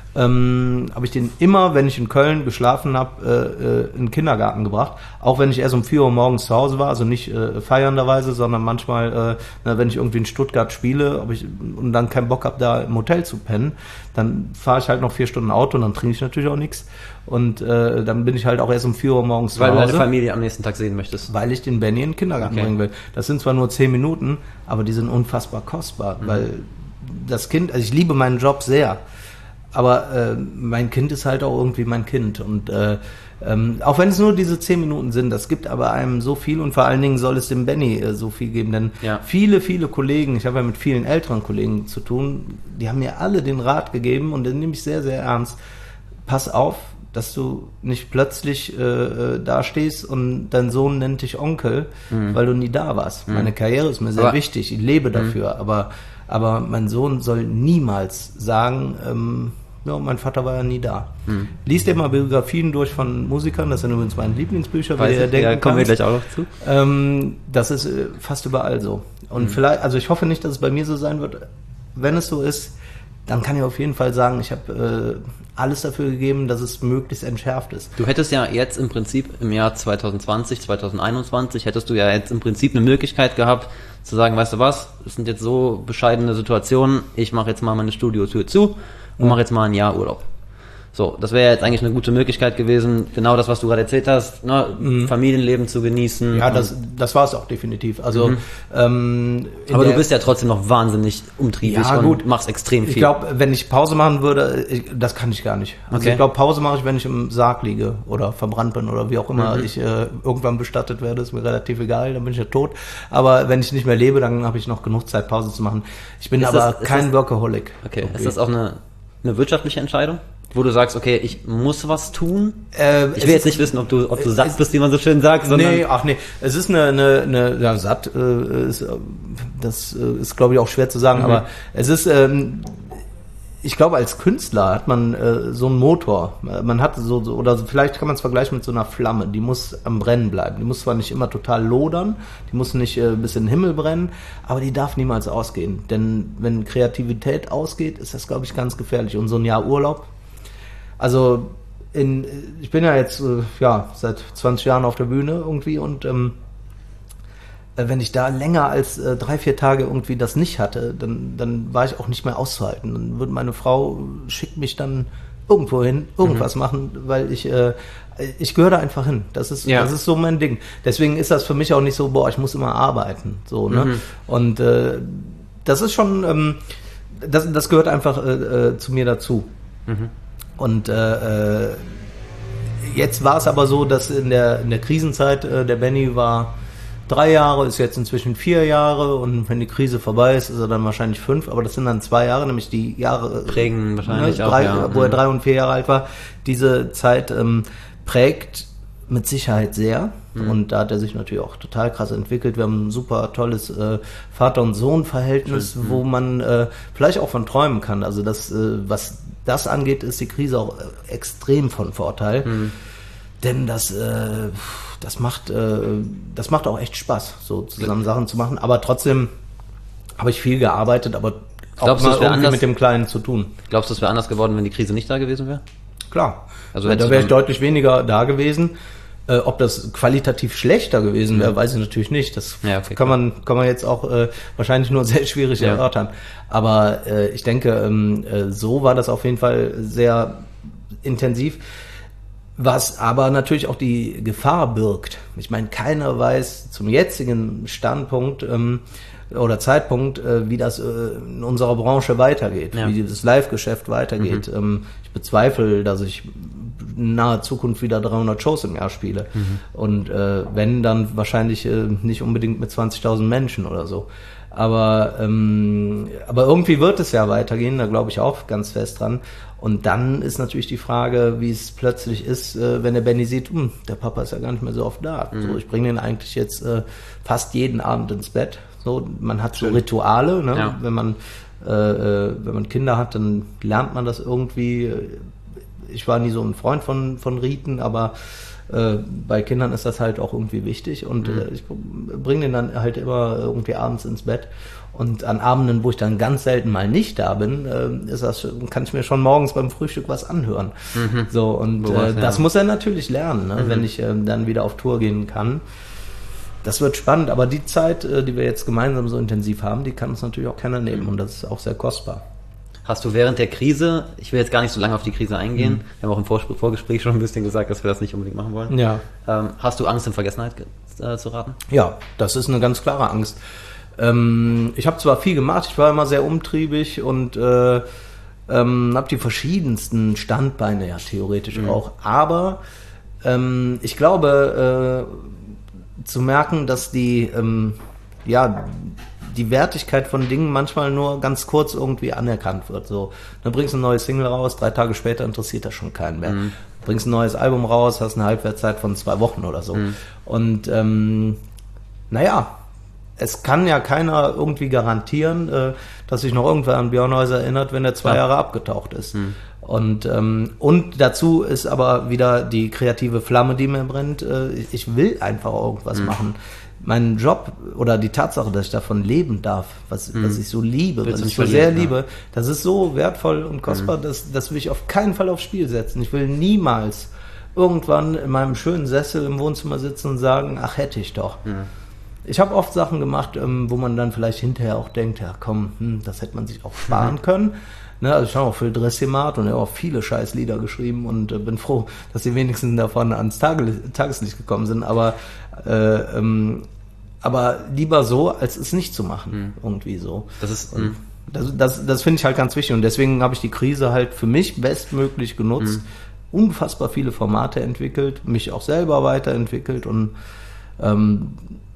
ähm, habe ich den immer, wenn ich in Köln geschlafen habe, äh, äh, in den Kindergarten gebracht. Auch wenn ich erst um vier Uhr morgens zu Hause war, also nicht äh, feiernderweise, sondern manchmal, äh, na, wenn ich irgendwie in Stuttgart spiele ob ich, und dann keinen Bock habe, da im Hotel zu pennen, dann fahre ich halt noch vier Stunden Auto und dann trinke ich natürlich auch nichts. Und äh, dann bin ich halt auch erst um vier Uhr morgens weil zu Hause. Weil du deine Familie am nächsten Tag sehen möchtest. Weil ich den Benny in den Kindergarten okay. bringen will. Das sind zwar nur zehn Minuten, aber die sind unfassbar kostbar, mhm. weil das Kind, also ich liebe meinen Job sehr, aber äh, mein Kind ist halt auch irgendwie mein Kind und äh, ähm, auch wenn es nur diese zehn Minuten sind, das gibt aber einem so viel und vor allen Dingen soll es dem Benny äh, so viel geben, denn ja. viele, viele Kollegen, ich habe ja mit vielen älteren Kollegen zu tun, die haben mir alle den Rat gegeben und den nehme ich sehr, sehr ernst. Pass auf, dass du nicht plötzlich äh, da stehst und dein Sohn nennt dich Onkel, mhm. weil du nie da warst. Mhm. Meine Karriere ist mir sehr aber, wichtig, ich lebe dafür, mhm. aber aber mein Sohn soll niemals sagen, ähm, ja, mein Vater war ja nie da. Hm. Lies dir mal Biografien durch von Musikern, das sind übrigens meine Lieblingsbücher, Weiß wie ihr denken ja, kommen wir gleich auch noch zu. Ähm, das ist äh, fast überall so. Und hm. vielleicht, also ich hoffe nicht, dass es bei mir so sein wird. Wenn es so ist, dann kann ich auf jeden Fall sagen, ich habe äh, alles dafür gegeben, dass es möglichst entschärft ist. Du hättest ja jetzt im Prinzip im Jahr zwanzig zwanzig, zwanzig einundzwanzig, hättest du ja jetzt im Prinzip eine Möglichkeit gehabt, zu sagen, weißt du was, es sind jetzt so bescheidene Situationen, ich mache jetzt mal meine Studiotür zu und ja. mache jetzt mal ein Jahr Urlaub. So, das wäre jetzt eigentlich eine gute Möglichkeit gewesen, genau das, was du gerade erzählt hast, ne, mhm. Familienleben zu genießen. Ja, das, das war es auch definitiv. Also, mhm. ähm, aber du bist ja trotzdem noch wahnsinnig umtriebig ja, und gut. machst extrem viel. Ich glaube, wenn ich Pause machen würde, ich, das kann ich gar nicht. Also okay. ich glaube, Pause mache ich, wenn ich im Sarg liege oder verbrannt bin oder wie auch immer mhm. ich äh, irgendwann bestattet werde, ist mir relativ egal, dann bin ich ja tot. Aber wenn ich nicht mehr lebe, dann habe ich noch genug Zeit, Pause zu machen. Ich bin ist aber das, kein das, Workaholic. Okay, irgendwie. Ist das auch eine, eine wirtschaftliche Entscheidung? Wo du sagst, okay, ich muss was tun. Äh, ich will jetzt nicht wissen, ob du, ob du satt bist, wie man so schön sagt, sondern nee, ach nee, es ist eine, eine, eine ja, satt. Äh, ist, das ist, glaube ich, auch schwer zu sagen, mhm. aber es ist, ähm, ich glaube, als Künstler hat man äh, so einen Motor. Man hat so, so oder vielleicht kann man es vergleichen mit so einer Flamme. Die muss am Brennen bleiben. Die muss zwar nicht immer total lodern, die muss nicht äh, bis in den Himmel brennen, aber die darf niemals ausgehen. Denn wenn Kreativität ausgeht, ist das, glaube ich, ganz gefährlich. Und so ein Jahr Urlaub. Also in, ich bin ja jetzt äh, ja seit zwanzig Jahren auf der Bühne irgendwie und ähm, wenn ich da länger als äh, drei, vier Tage irgendwie das nicht hatte, dann, dann war ich auch nicht mehr auszuhalten. Dann würde meine Frau schickt mich dann irgendwo hin, irgendwas mhm. machen, weil ich äh, ich gehöre da einfach hin. Das ist ja. das ist so mein Ding. Deswegen ist das für mich auch nicht so, boah, ich muss immer arbeiten, so ne. Mhm. Und äh, das ist schon, ähm, das das gehört einfach äh, äh, zu mir dazu. Mhm. Und äh, jetzt war es aber so, dass in der in der Krisenzeit äh, der Benny war drei Jahre, ist jetzt inzwischen vier Jahre und wenn die Krise vorbei ist, ist er dann wahrscheinlich fünf, aber das sind dann zwei Jahre, nämlich die Jahre prägen wahrscheinlich ne, auch, drei, ja. wo er drei und vier Jahre alt war. Diese Zeit ähm, prägt mit Sicherheit sehr mhm. und da hat er sich natürlich auch total krass entwickelt. Wir haben ein super tolles äh, Vater- und Sohn-Verhältnis, mhm. wo man äh, vielleicht auch von träumen kann. Also das, äh, was das angeht, ist die Krise auch äh, extrem von Vorteil, mhm. denn das äh, das macht äh, das macht auch echt Spaß, so zusammen Sachen zu machen. Aber trotzdem habe ich viel gearbeitet, aber auch Glaubst mal du, irgendwie anders, mit dem Kleinen zu tun. Glaubst du, es wäre anders geworden, wenn die Krise nicht da gewesen wäre? Klar, also da wäre ich deutlich weniger da gewesen. Äh, ob das qualitativ schlechter gewesen wäre, mhm. weiß ich natürlich nicht. Das ja, okay, kann man kann man jetzt auch äh, wahrscheinlich nur sehr schwierig ja. erörtern. Aber äh, ich denke, ähm, äh, so war das auf jeden Fall sehr intensiv. Was aber natürlich auch die Gefahr birgt. Ich meine, keiner weiß zum jetzigen Standpunkt ähm, oder Zeitpunkt, äh, wie das äh, in unserer Branche weitergeht, ja. wie dieses Live-Geschäft weitergeht. Mhm. Ähm, ich bezweifle, dass ich in naher Zukunft wieder dreihundert Shows im Jahr spiele. Mhm. Und äh, wenn, dann wahrscheinlich äh, nicht unbedingt mit zwanzigtausend Menschen oder so. Aber ähm, aber irgendwie wird es ja weitergehen, da glaube ich auch ganz fest dran. Und dann ist natürlich die Frage, wie es plötzlich ist, äh, wenn der Benny sieht, hm, der Papa ist ja gar nicht mehr so oft da. Mhm. So, ich bringe den eigentlich jetzt äh, fast jeden Abend ins Bett. So, man hat so Schön. Rituale, ne? Ja. Wenn man äh, wenn man Kinder hat, dann lernt man das irgendwie. ich war nie so ein Freund von, von Riten, aber äh, bei Kindern ist das halt auch irgendwie wichtig und mhm. äh, ich bringe den dann halt immer irgendwie abends ins Bett. Und an Abenden, wo ich dann ganz selten mal nicht da bin, äh, ist das, kann ich mir schon morgens beim Frühstück was anhören. Mhm. So, und äh, das ja. muss er natürlich lernen, ne? Mhm. Wenn ich äh, dann wieder auf Tour gehen kann. Das wird spannend, aber die Zeit, äh, die wir jetzt gemeinsam so intensiv haben, die kann uns natürlich auch keiner nehmen und das ist auch sehr kostbar. Hast du während der Krise, ich will jetzt gar nicht so lange auf die Krise eingehen, mhm. wir haben auch im Vor- Vorgespräch schon ein bisschen gesagt, dass wir das nicht unbedingt machen wollen. Ja. Ähm, hast du Angst, in Vergessenheit äh, zu raten? Ja, das ist eine ganz klare Angst. Ähm, ich habe zwar viel gemacht, ich war immer sehr umtriebig und äh, ähm, habe die verschiedensten Standbeine ja theoretisch mhm. auch, aber ähm, ich glaube äh, zu merken, dass die ähm, ja die Wertigkeit von Dingen manchmal nur ganz kurz irgendwie anerkannt wird. So, dann bringst du ein neues Single raus, drei Tage später interessiert das schon keinen mehr. Mhm. Bringst ein neues Album raus, hast eine Halbwertszeit von zwei Wochen oder so. Mhm. Und ähm, naja, es kann ja keiner irgendwie garantieren, äh, dass sich noch irgendwer an Björn Häuser erinnert, wenn er zwei ja. Jahre abgetaucht ist. Mhm. Und, ähm, und dazu ist aber wieder die kreative Flamme, die mir brennt. Äh, ich will einfach irgendwas mhm. machen. Mein Job oder die Tatsache, dass ich davon leben darf, was, mhm. was ich so liebe, Willst was ich so sehr liebe, ja. das ist so wertvoll und kostbar, mhm. das, das will ich auf keinen Fall aufs Spiel setzen. Ich will niemals irgendwann in meinem schönen Sessel im Wohnzimmer sitzen und sagen, ach, hätte ich doch. Mhm. Ich habe oft Sachen gemacht, ähm, wo man dann vielleicht hinterher auch denkt, ja komm, hm, das hätte man sich auch sparen mhm. können. Ne, also ich habe auch für Dressimat und ich habe auch viele Scheißlieder geschrieben und äh, bin froh, dass die wenigsten davon ans Tage, Tageslicht gekommen sind. Aber, äh, ähm, aber lieber so, als es nicht zu machen, mhm. irgendwie so. Das ist und das, das, das finde ich halt ganz wichtig und deswegen habe ich die Krise halt für mich bestmöglich genutzt, mhm. unfassbar viele Formate entwickelt, mich auch selber weiterentwickelt und ähm,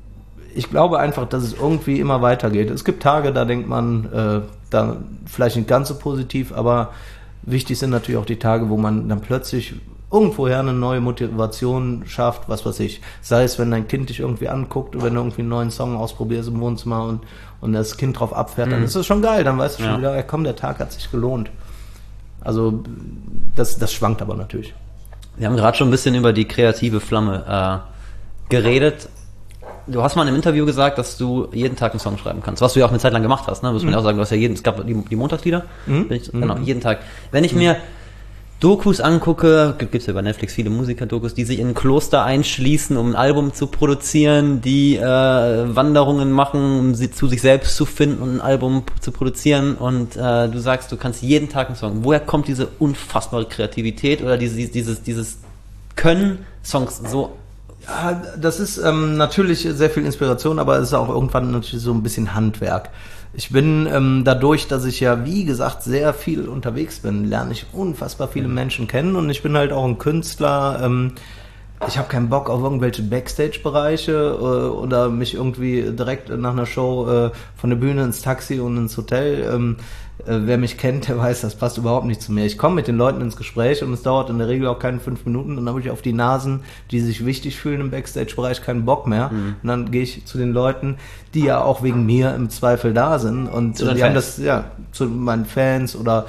ich glaube einfach, dass es irgendwie immer weitergeht. Es gibt Tage, da denkt man, äh, da vielleicht nicht ganz so positiv, aber wichtig sind natürlich auch die Tage, wo man dann plötzlich irgendwoher eine neue Motivation schafft, was weiß ich. Sei es, wenn dein Kind dich irgendwie anguckt oder wenn du irgendwie einen neuen Song ausprobierst im Wohnzimmer und, und das Kind drauf abfährt, mhm. dann ist das schon geil. Dann weißt du schon ja. wieder, ja, komm, der Tag hat sich gelohnt. Also das, das schwankt aber natürlich. Wir haben gerade schon ein bisschen über die kreative Flamme äh, geredet. Du hast mal in einem Interview gesagt, dass du jeden Tag einen Song schreiben kannst, was du ja auch eine Zeit lang gemacht hast, ne? Muss man ja mhm. auch sagen, du hast ja jeden, es gab die, die Montagslieder, mhm. ich, genau, jeden Tag. Wenn ich mhm. mir Dokus angucke, gibt es ja bei Netflix viele Musiker-Dokus, die sich in ein Kloster einschließen, um ein Album zu produzieren, die äh, Wanderungen machen, um sie zu sich selbst zu finden und ein Album zu produzieren und äh, du sagst, du kannst jeden Tag einen Song. Woher kommt diese unfassbare Kreativität oder dieses, dieses, dieses Können, Songs so. Ja, das ist ähm, natürlich sehr viel Inspiration, aber es ist auch irgendwann natürlich so ein bisschen Handwerk. Ich bin ähm, dadurch, dass ich ja, wie gesagt, sehr viel unterwegs bin, lerne ich unfassbar viele Menschen kennen und ich bin halt auch ein Künstler. Ähm, ich habe keinen Bock auf irgendwelche Backstage-Bereiche äh, oder mich irgendwie direkt nach einer Show äh, von der Bühne ins Taxi und ins Hotel. Ähm, äh, wer mich kennt, der weiß, das passt überhaupt nicht zu mir. Ich komme mit den Leuten ins Gespräch und es dauert in der Regel auch keine fünf Minuten. Dann habe ich auf die Nasen, die sich wichtig fühlen im Backstage-Bereich, keinen Bock mehr. Mhm. Und dann gehe ich zu den Leuten, die ja auch wegen mir im Zweifel da sind. Und zu die Fans. Haben das, ja, zu meinen Fans oder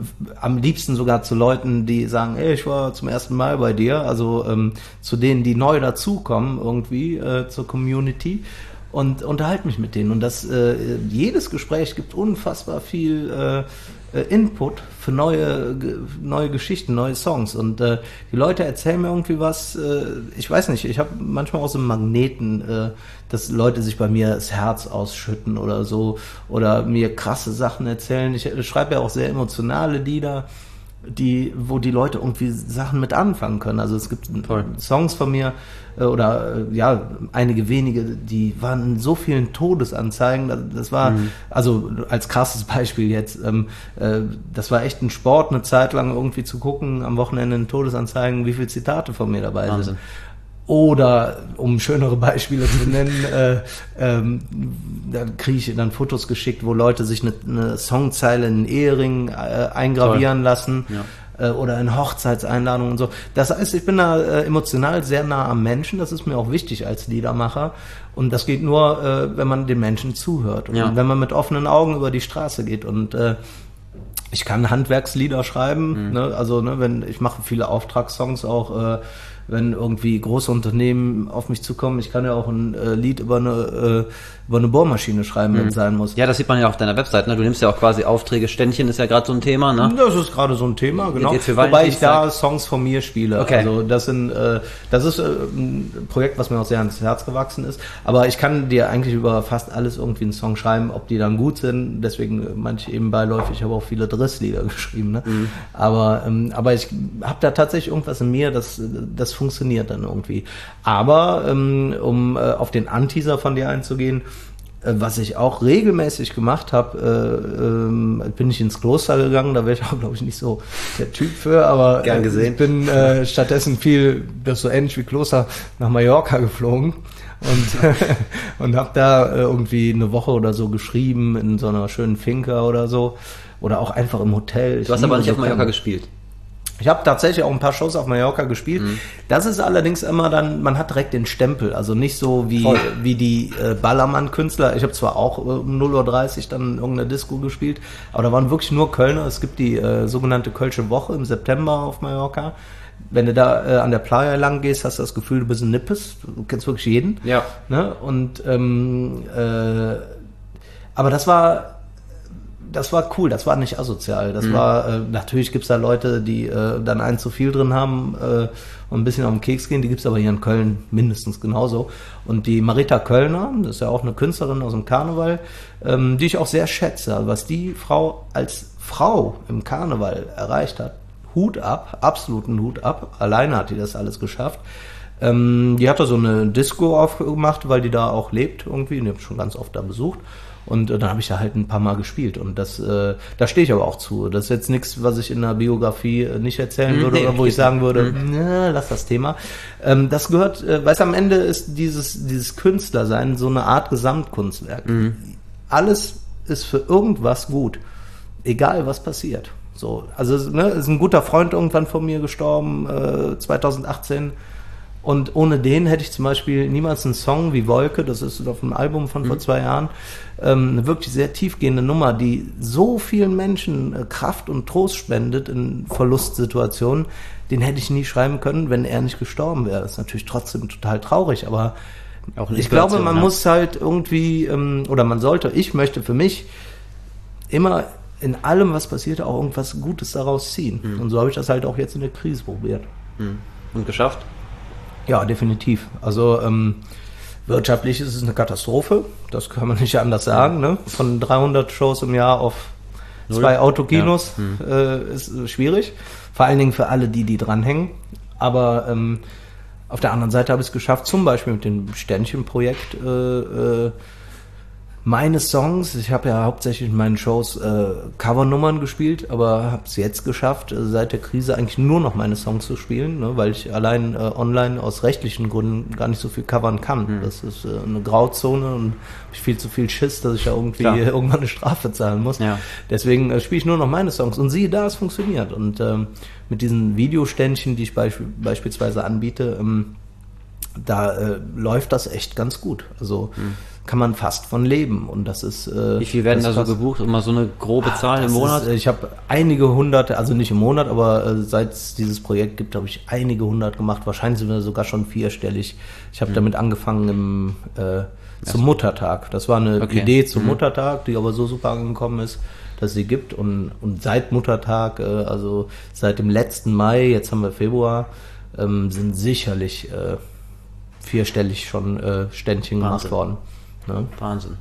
am liebsten sogar zu Leuten, die sagen, ey, ich war zum ersten Mal bei dir. Also ähm, zu denen, die neu dazukommen irgendwie äh, zur Community. Und unterhalte mich mit denen. Und das äh, jedes Gespräch gibt unfassbar viel äh, Input für neue neue Geschichten, neue Songs. Und äh, die Leute erzählen mir irgendwie was. Äh, ich weiß nicht, ich habe manchmal auch so einen Magneten, äh, dass Leute sich bei mir das Herz ausschütten oder so oder mir krasse Sachen erzählen. Ich äh, schreibe ja auch sehr emotionale Lieder, die, wo die Leute irgendwie Sachen mit anfangen können. Also es gibt Toll. Songs von mir äh, oder äh, ja, einige wenige, die waren in so vielen Todesanzeigen. Das war, mhm. also als krasses Beispiel jetzt, ähm, äh, das war echt ein Sport, eine Zeit lang irgendwie zu gucken, am Wochenende in Todesanzeigen, wie viele Zitate von mir dabei Wahnsinn. sind. Oder, um schönere Beispiele zu nennen, äh, ähm, da kriege ich dann Fotos geschickt, wo Leute sich eine, eine Songzeile in einen Ehering äh, eingravieren Toll. lassen ja. äh, oder in Hochzeitseinladungen und so. Das heißt, ich bin da äh, emotional sehr nah am Menschen, das ist mir auch wichtig als Liedermacher und das geht nur, äh, wenn man den Menschen zuhört und ja. wenn man mit offenen Augen über die Straße geht und äh, Ich kann Handwerkslieder schreiben, Mhm. ne? Also ne, wenn ich mache viele Auftragssongs auch, äh, wenn irgendwie große Unternehmen auf mich zukommen, ich kann ja auch ein äh, Lied über eine äh, über eine Bohrmaschine schreiben, wenn es sein muss. Ja, das sieht man ja auf deiner Website, ne? Du nimmst ja auch quasi Aufträge, Ständchen ist ja gerade so ein Thema, ne? Das ist gerade so ein Thema, genau. Jetzt für Wobei ich da Valentinstag. Songs von mir spiele. Okay. Also das sind, äh, das ist äh, ein Projekt, was mir auch sehr ans Herz gewachsen ist. Aber ich kann dir eigentlich über fast alles irgendwie einen Song schreiben, ob die dann gut sind. Deswegen äh, manche eben beiläufig. Ich habe auch viele Drisslieder geschrieben. Ne? Mhm. Aber ähm, aber ich habe da tatsächlich irgendwas in mir, das das funktioniert dann irgendwie. Aber ähm, um äh, auf den Anteaser von dir einzugehen. Was ich auch regelmäßig gemacht habe, äh, ähm, bin ich ins Kloster gegangen, da wäre ich auch, glaube ich, nicht so der Typ für, aber Gern gesehen. ich bin äh, stattdessen viel, das so ähnlich wie Kloster, nach Mallorca geflogen und, und habe da äh, irgendwie eine Woche oder so geschrieben in so einer schönen Finca oder so oder auch einfach im Hotel. Du hast aber nicht auf Mallorca gespielt. Ich habe tatsächlich auch ein paar Shows auf Mallorca gespielt. Mhm. Das ist allerdings immer dann, man hat direkt den Stempel, also nicht so wie Voll. wie die äh, Ballermann-Künstler. Ich habe zwar auch äh, um null Uhr dreißig dann in irgendeiner Disco gespielt, aber da waren wirklich nur Kölner. Es gibt die äh, sogenannte Kölsche Woche im September auf Mallorca. Wenn du da äh, an der Playa lang gehst, hast du das Gefühl, du bist ein Nippes. Du kennst wirklich jeden. Ja. Ne? Und ähm, äh, aber das war Das war cool, das war nicht asozial. Das mhm. war, äh, natürlich gibt's da Leute, die äh, dann einen zu viel drin haben äh, und ein bisschen auf den Keks gehen, die gibt's aber hier in Köln mindestens genauso. Und die Marita Köllner, das ist ja auch eine Künstlerin aus dem Karneval, ähm, die ich auch sehr schätze. Also was die Frau als Frau im Karneval erreicht hat, Hut ab, absoluten Hut ab. Alleine hat die das alles geschafft. Ähm, die hat da so eine Disco aufgemacht, weil die da auch lebt irgendwie. Und die habe ich schon ganz oft da besucht. Und äh, dann habe ich da halt ein paar Mal gespielt und das, äh, da stehe ich aber auch zu. Das ist jetzt nichts, was ich in der Biografie äh, nicht erzählen würde nee, oder wo ich sagen würde, mhm. ne, lass das Thema. Ähm, das gehört, äh, weil es am Ende ist dieses dieses Künstlersein so eine Art Gesamtkunstwerk. Mhm. Alles ist für irgendwas gut, egal was passiert. So, also ne, ist ein guter Freund irgendwann von mir gestorben, äh, zweitausendachtzehn. Und ohne den hätte ich zum Beispiel niemals einen Song wie Wolke, das ist auf einem Album von mhm. vor zwei Jahren, ähm, eine wirklich sehr tiefgehende Nummer, die so vielen Menschen äh, Kraft und Trost spendet in Verlustsituationen, den hätte ich nie schreiben können, wenn er nicht gestorben wäre. Das ist natürlich trotzdem total traurig, aber auch eine ich glaube, man ja. muss halt irgendwie, ähm, oder man sollte, ich möchte für mich immer in allem, was passiert, auch irgendwas Gutes daraus ziehen. Mhm. Und so habe ich das halt auch jetzt in der Krise probiert. Mhm. Und geschafft? Ja, definitiv. Also ähm, wirtschaftlich ist es eine Katastrophe, das kann man nicht anders sagen. Ne? Von dreihundert Shows im Jahr auf Null. zwei Autokinos ja. hm. äh, ist äh, schwierig. Vor allen Dingen für alle, die die dranhängen. Aber ähm, auf der anderen Seite habe ich es geschafft, zum Beispiel mit dem Ständchen-Projekt äh, äh, meine Songs, ich habe ja hauptsächlich in meinen Shows äh, Covernummern gespielt, aber habe es jetzt geschafft, äh, seit der Krise eigentlich nur noch meine Songs zu spielen, ne, weil ich allein äh, online aus rechtlichen Gründen gar nicht so viel covern kann. Hm. Das ist äh, eine Grauzone und hab ich viel zu viel Schiss, dass ich da irgendwie äh, irgendwann eine Strafe zahlen muss. Ja. Deswegen äh, spiele ich nur noch meine Songs und siehe da, es funktioniert. Und ähm, mit diesen Videoständchen, die ich beisp- beispielsweise anbiete, ähm, da äh, läuft das echt ganz gut. Also hm. kann man fast von leben und das ist äh, wie viel werden da so gebucht? Immer so eine grobe Zahl ah, im Monat? Ist, ich habe einige hunderte, also nicht im Monat, aber äh, seit es dieses Projekt gibt, habe ich einige hundert gemacht. Wahrscheinlich sind wir sogar schon vierstellig. Ich habe mhm. damit angefangen im, äh, zum Muttertag. Das war eine okay. Idee zum mhm. Muttertag, die aber so super angekommen ist, dass sie gibt und, und seit Muttertag, äh, also seit dem letzten Mai, jetzt haben wir Februar, ähm, sind sicherlich äh, vierstellig schon äh, Ständchen Wahnsinn. gemacht worden. Ne? Wahnsinn.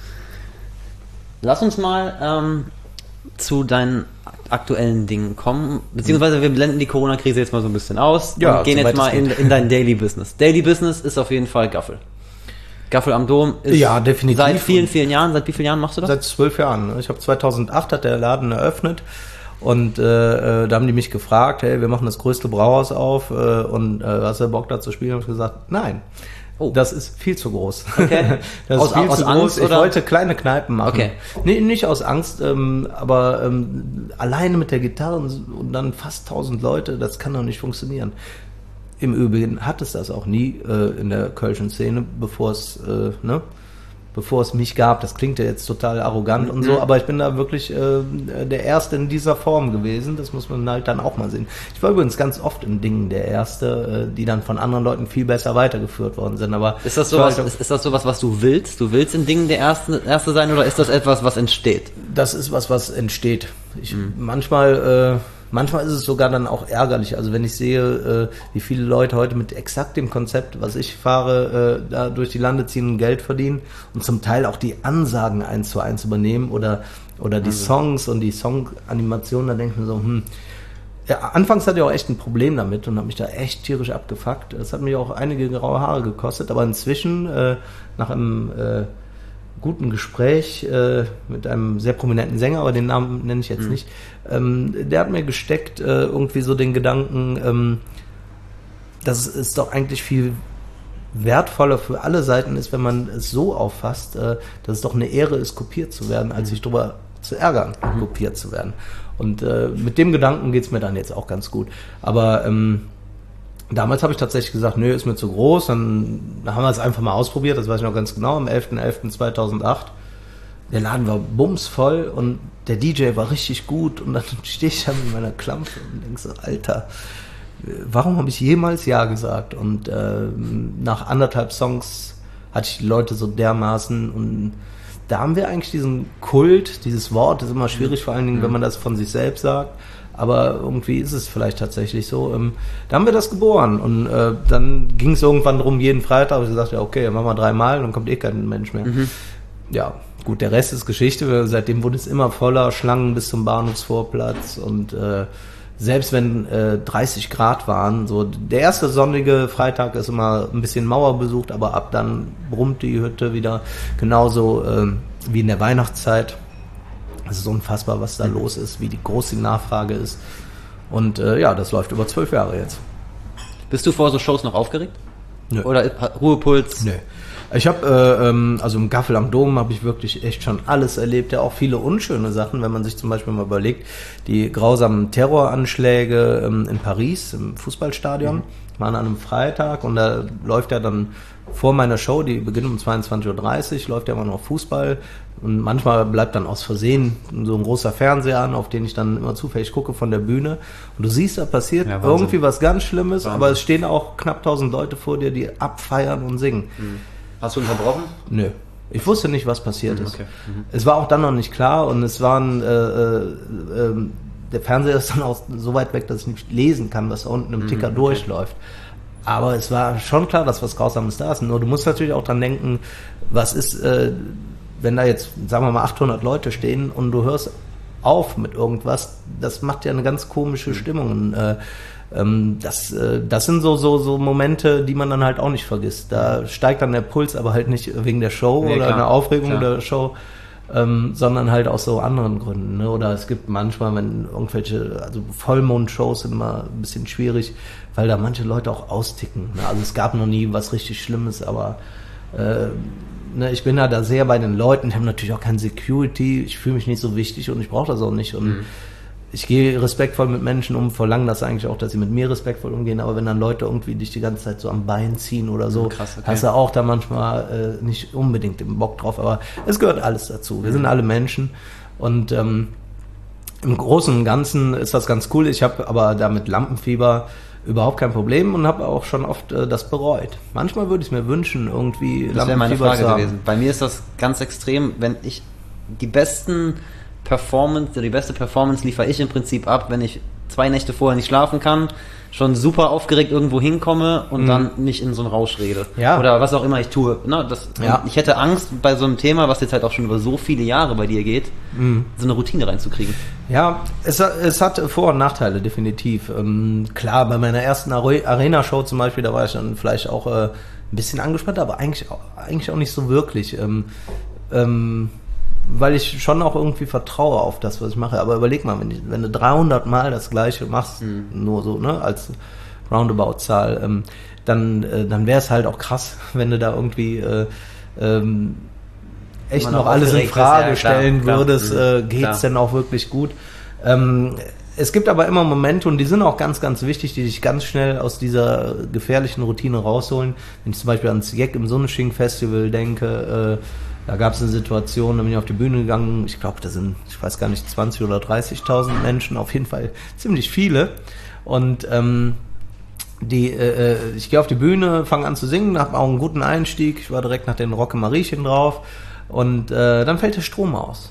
Lass uns mal ähm, zu deinen aktuellen Dingen kommen, beziehungsweise wir blenden die Corona-Krise jetzt mal so ein bisschen aus ja, und gehen jetzt mal in, in dein Daily Business. Daily Business ist auf jeden Fall Gaffel. Gaffel am Dom ist ja, definitiv. seit vielen, vielen Jahren, seit wie vielen Jahren machst du das? Seit zwölf Jahren. Ich habe zweitausendacht hat der Laden eröffnet und äh, da haben die mich gefragt, hey, wir machen das größte Brauhaus auf äh, und äh, hast du Bock da zu spielen? Und ich habe gesagt, nein. Oh. Das ist viel zu groß. Okay. Das aus, ist viel aus zu Angst, groß. Ich oder? wollte kleine Kneipen machen. Okay. Nee, nicht aus Angst, ähm, aber ähm, alleine mit der Gitarre und dann fast tausend Leute, das kann doch nicht funktionieren. Im Übrigen hat es das auch nie äh, in der kölschen Szene, bevor es, äh, ne, bevor es mich gab. Das klingt ja jetzt total arrogant mhm. und so, aber ich bin da wirklich äh, der Erste in dieser Form gewesen. Das muss man halt dann auch mal sehen. Ich war übrigens ganz oft in Dingen der Erste, äh, die dann von anderen Leuten viel besser weitergeführt worden sind. Aber ist das sowas, halt, ist, ist das sowas, was du willst? Du willst in Dingen der Erste, Erste sein oder ist das etwas, was entsteht? Das ist was, was entsteht. Ich, mhm. Manchmal... Äh, Manchmal ist es sogar dann auch ärgerlich. Also wenn ich sehe, äh, wie viele Leute heute mit exakt dem Konzept, was ich fahre, äh, da durch die Lande ziehen und Geld verdienen und zum Teil auch die Ansagen eins zu eins übernehmen oder oder die also. Songs und die Song-Animationen, da denke ich mir so, hm. Ja, anfangs hatte ich auch echt ein Problem damit und habe mich da echt tierisch abgefuckt. Das hat mich auch einige graue Haare gekostet, aber inzwischen, äh, nach einem äh, guten Gespräch äh, mit einem sehr prominenten Sänger, aber den Namen nenne ich jetzt mhm. nicht. Ähm, der hat mir gesteckt, äh, irgendwie so den Gedanken, ähm, dass es doch eigentlich viel wertvoller für alle Seiten ist, wenn man es so auffasst, äh, dass es doch eine Ehre ist, kopiert zu werden, als sich darüber zu ärgern, mhm. kopiert zu werden. Und äh, mit dem Gedanken geht's mir dann jetzt auch ganz gut. Aber ähm, damals habe ich tatsächlich gesagt, nö, ist mir zu groß. Dann haben wir es einfach mal ausprobiert, das weiß ich noch ganz genau, am elfter elfter zweitausendacht. Der Laden war bumsvoll und der D J war richtig gut. Und dann stehe ich da mit meiner Klampe und denke so, Alter, warum habe ich jemals Ja gesagt? Und äh, nach anderthalb Songs hatte ich die Leute so dermaßen. Und da haben wir eigentlich diesen Kult, dieses Wort, das ist immer schwierig, vor allen Dingen, wenn man das von sich selbst sagt. Aber irgendwie ist es vielleicht tatsächlich so. Ähm, da haben wir das geboren und äh, dann ging es irgendwann drum, jeden Freitag habe ich gesagt, ja okay, dann machen wir dreimal, dann kommt eh kein Mensch mehr. Mhm. Ja, gut, der Rest ist Geschichte. Seitdem wurde es immer voller, Schlangen bis zum Bahnhofsvorplatz und äh, selbst wenn äh, dreißig Grad waren, so der erste sonnige Freitag ist immer ein bisschen Mauerbesucht, aber ab dann brummt die Hütte wieder, genauso äh, wie in der Weihnachtszeit. Es ist unfassbar, was da mhm. los ist, wie die groß die Nachfrage ist. Und äh, ja, das läuft über zwölf Jahre jetzt. Bist du vor so Shows noch aufgeregt? Nö. Oder Ruhepuls? Nö. Ich habe, äh, ähm, also im Gaffel am Dom habe ich wirklich echt schon alles erlebt. Ja, auch viele unschöne Sachen, wenn man sich zum Beispiel mal überlegt, die grausamen Terroranschläge ähm, in Paris im Fußballstadion mhm. waren an einem Freitag und da läuft ja dann vor meiner Show, die beginnt um zweiundzwanzig Uhr dreißig, läuft ja immer noch Fußball und manchmal bleibt dann aus Versehen so ein großer Fernseher an, auf den ich dann immer zufällig gucke von der Bühne und du siehst, da passiert ja, irgendwie was ganz Schlimmes, Wahnsinn. Aber es stehen auch knapp tausend Leute vor dir, die abfeiern und singen. Mhm. Hast du unterbrochen? Nö. Ich wusste nicht, was passiert mhm, okay. ist. Mhm. Es war auch dann noch nicht klar und es waren, äh, äh, äh, der Fernseher ist dann auch so weit weg, dass ich nicht lesen kann, was da unten im Ticker mhm, okay. durchläuft. Aber es war schon klar, dass was Grausames da ist. Nur du musst natürlich auch dran denken, was ist, äh, wenn da jetzt, sagen wir mal, achthundert Leute stehen und du hörst auf mit irgendwas, das macht ja eine ganz komische Stimmung. Und, äh, ähm, das, äh, das sind so, so, so Momente, die man dann halt auch nicht vergisst. Da steigt dann der Puls, aber halt nicht wegen der Show nee, oder klar, einer Aufregung klar. der Show, ähm, sondern halt aus so anderen Gründen. Ne? Oder es gibt manchmal, wenn irgendwelche, also Vollmond-Shows sind immer ein bisschen schwierig, weil da manche Leute auch austicken. Ne? Also es gab noch nie was richtig Schlimmes, aber äh, ne, ich bin da, da sehr bei den Leuten. Ich habe natürlich auch kein Security. Ich fühle mich nicht so wichtig und ich brauche das auch nicht. Und mhm. ich gehe respektvoll mit Menschen um, verlange das eigentlich auch, dass sie mit mir respektvoll umgehen. Aber wenn dann Leute irgendwie dich die ganze Zeit so am Bein ziehen oder so, krass, okay. hast du auch da manchmal äh, nicht unbedingt den Bock drauf. Aber es gehört alles dazu. Wir mhm. sind alle Menschen und ähm, im Großen und Ganzen ist das ganz cool. Ich habe aber da mit Lampenfieber überhaupt kein Problem und habe auch schon oft äh, das bereut. Manchmal würde ich mir wünschen, irgendwie das wäre meine Frage gewesen. Bei mir ist das ganz extrem, wenn ich die besten Performance, die beste Performance liefere ich im Prinzip ab, wenn ich zwei Nächte vorher nicht schlafen kann, schon super aufgeregt irgendwo hinkomme und mhm. dann nicht in so einen Rausch rede. Ja. Oder was auch immer ich tue. Ne, das, ja. Ich hätte Angst bei so einem Thema, was jetzt halt auch schon über so viele Jahre bei dir geht, mhm. so eine Routine reinzukriegen. Ja, es, es hat Vor- und Nachteile, definitiv. Ähm, klar, bei meiner ersten Arena-Show zum Beispiel, da war ich dann vielleicht auch äh, ein bisschen angespannt, aber eigentlich, eigentlich auch nicht so wirklich. Ähm, ähm, weil ich schon auch irgendwie vertraue auf das, was ich mache. Aber überleg mal, wenn, ich, wenn du dreihundert Mal das Gleiche machst, mhm. nur so, ne, als Roundabout-Zahl, ähm, dann, äh, dann wäre es halt auch krass, wenn du da irgendwie äh, ähm, echt noch alles in Frage ist, ja, stellen klar, würdest, klar, äh, geht's klar. denn auch wirklich gut? Ähm, es gibt aber immer Momente, und die sind auch ganz, ganz wichtig, die dich ganz schnell aus dieser gefährlichen Routine rausholen. Wenn ich zum Beispiel ans Jack im Sonnensching Festival denke, äh, Da gab es eine Situation, da bin ich auf die Bühne gegangen, ich glaube, da sind, ich weiß gar nicht, zwanzig oder dreißigtausend Menschen, auf jeden Fall ziemlich viele. Und ähm, die, äh, ich gehe auf die Bühne, fange an zu singen, habe auch einen guten Einstieg, ich war direkt nach den Rocke Mariechen drauf und äh, dann fällt der Strom aus.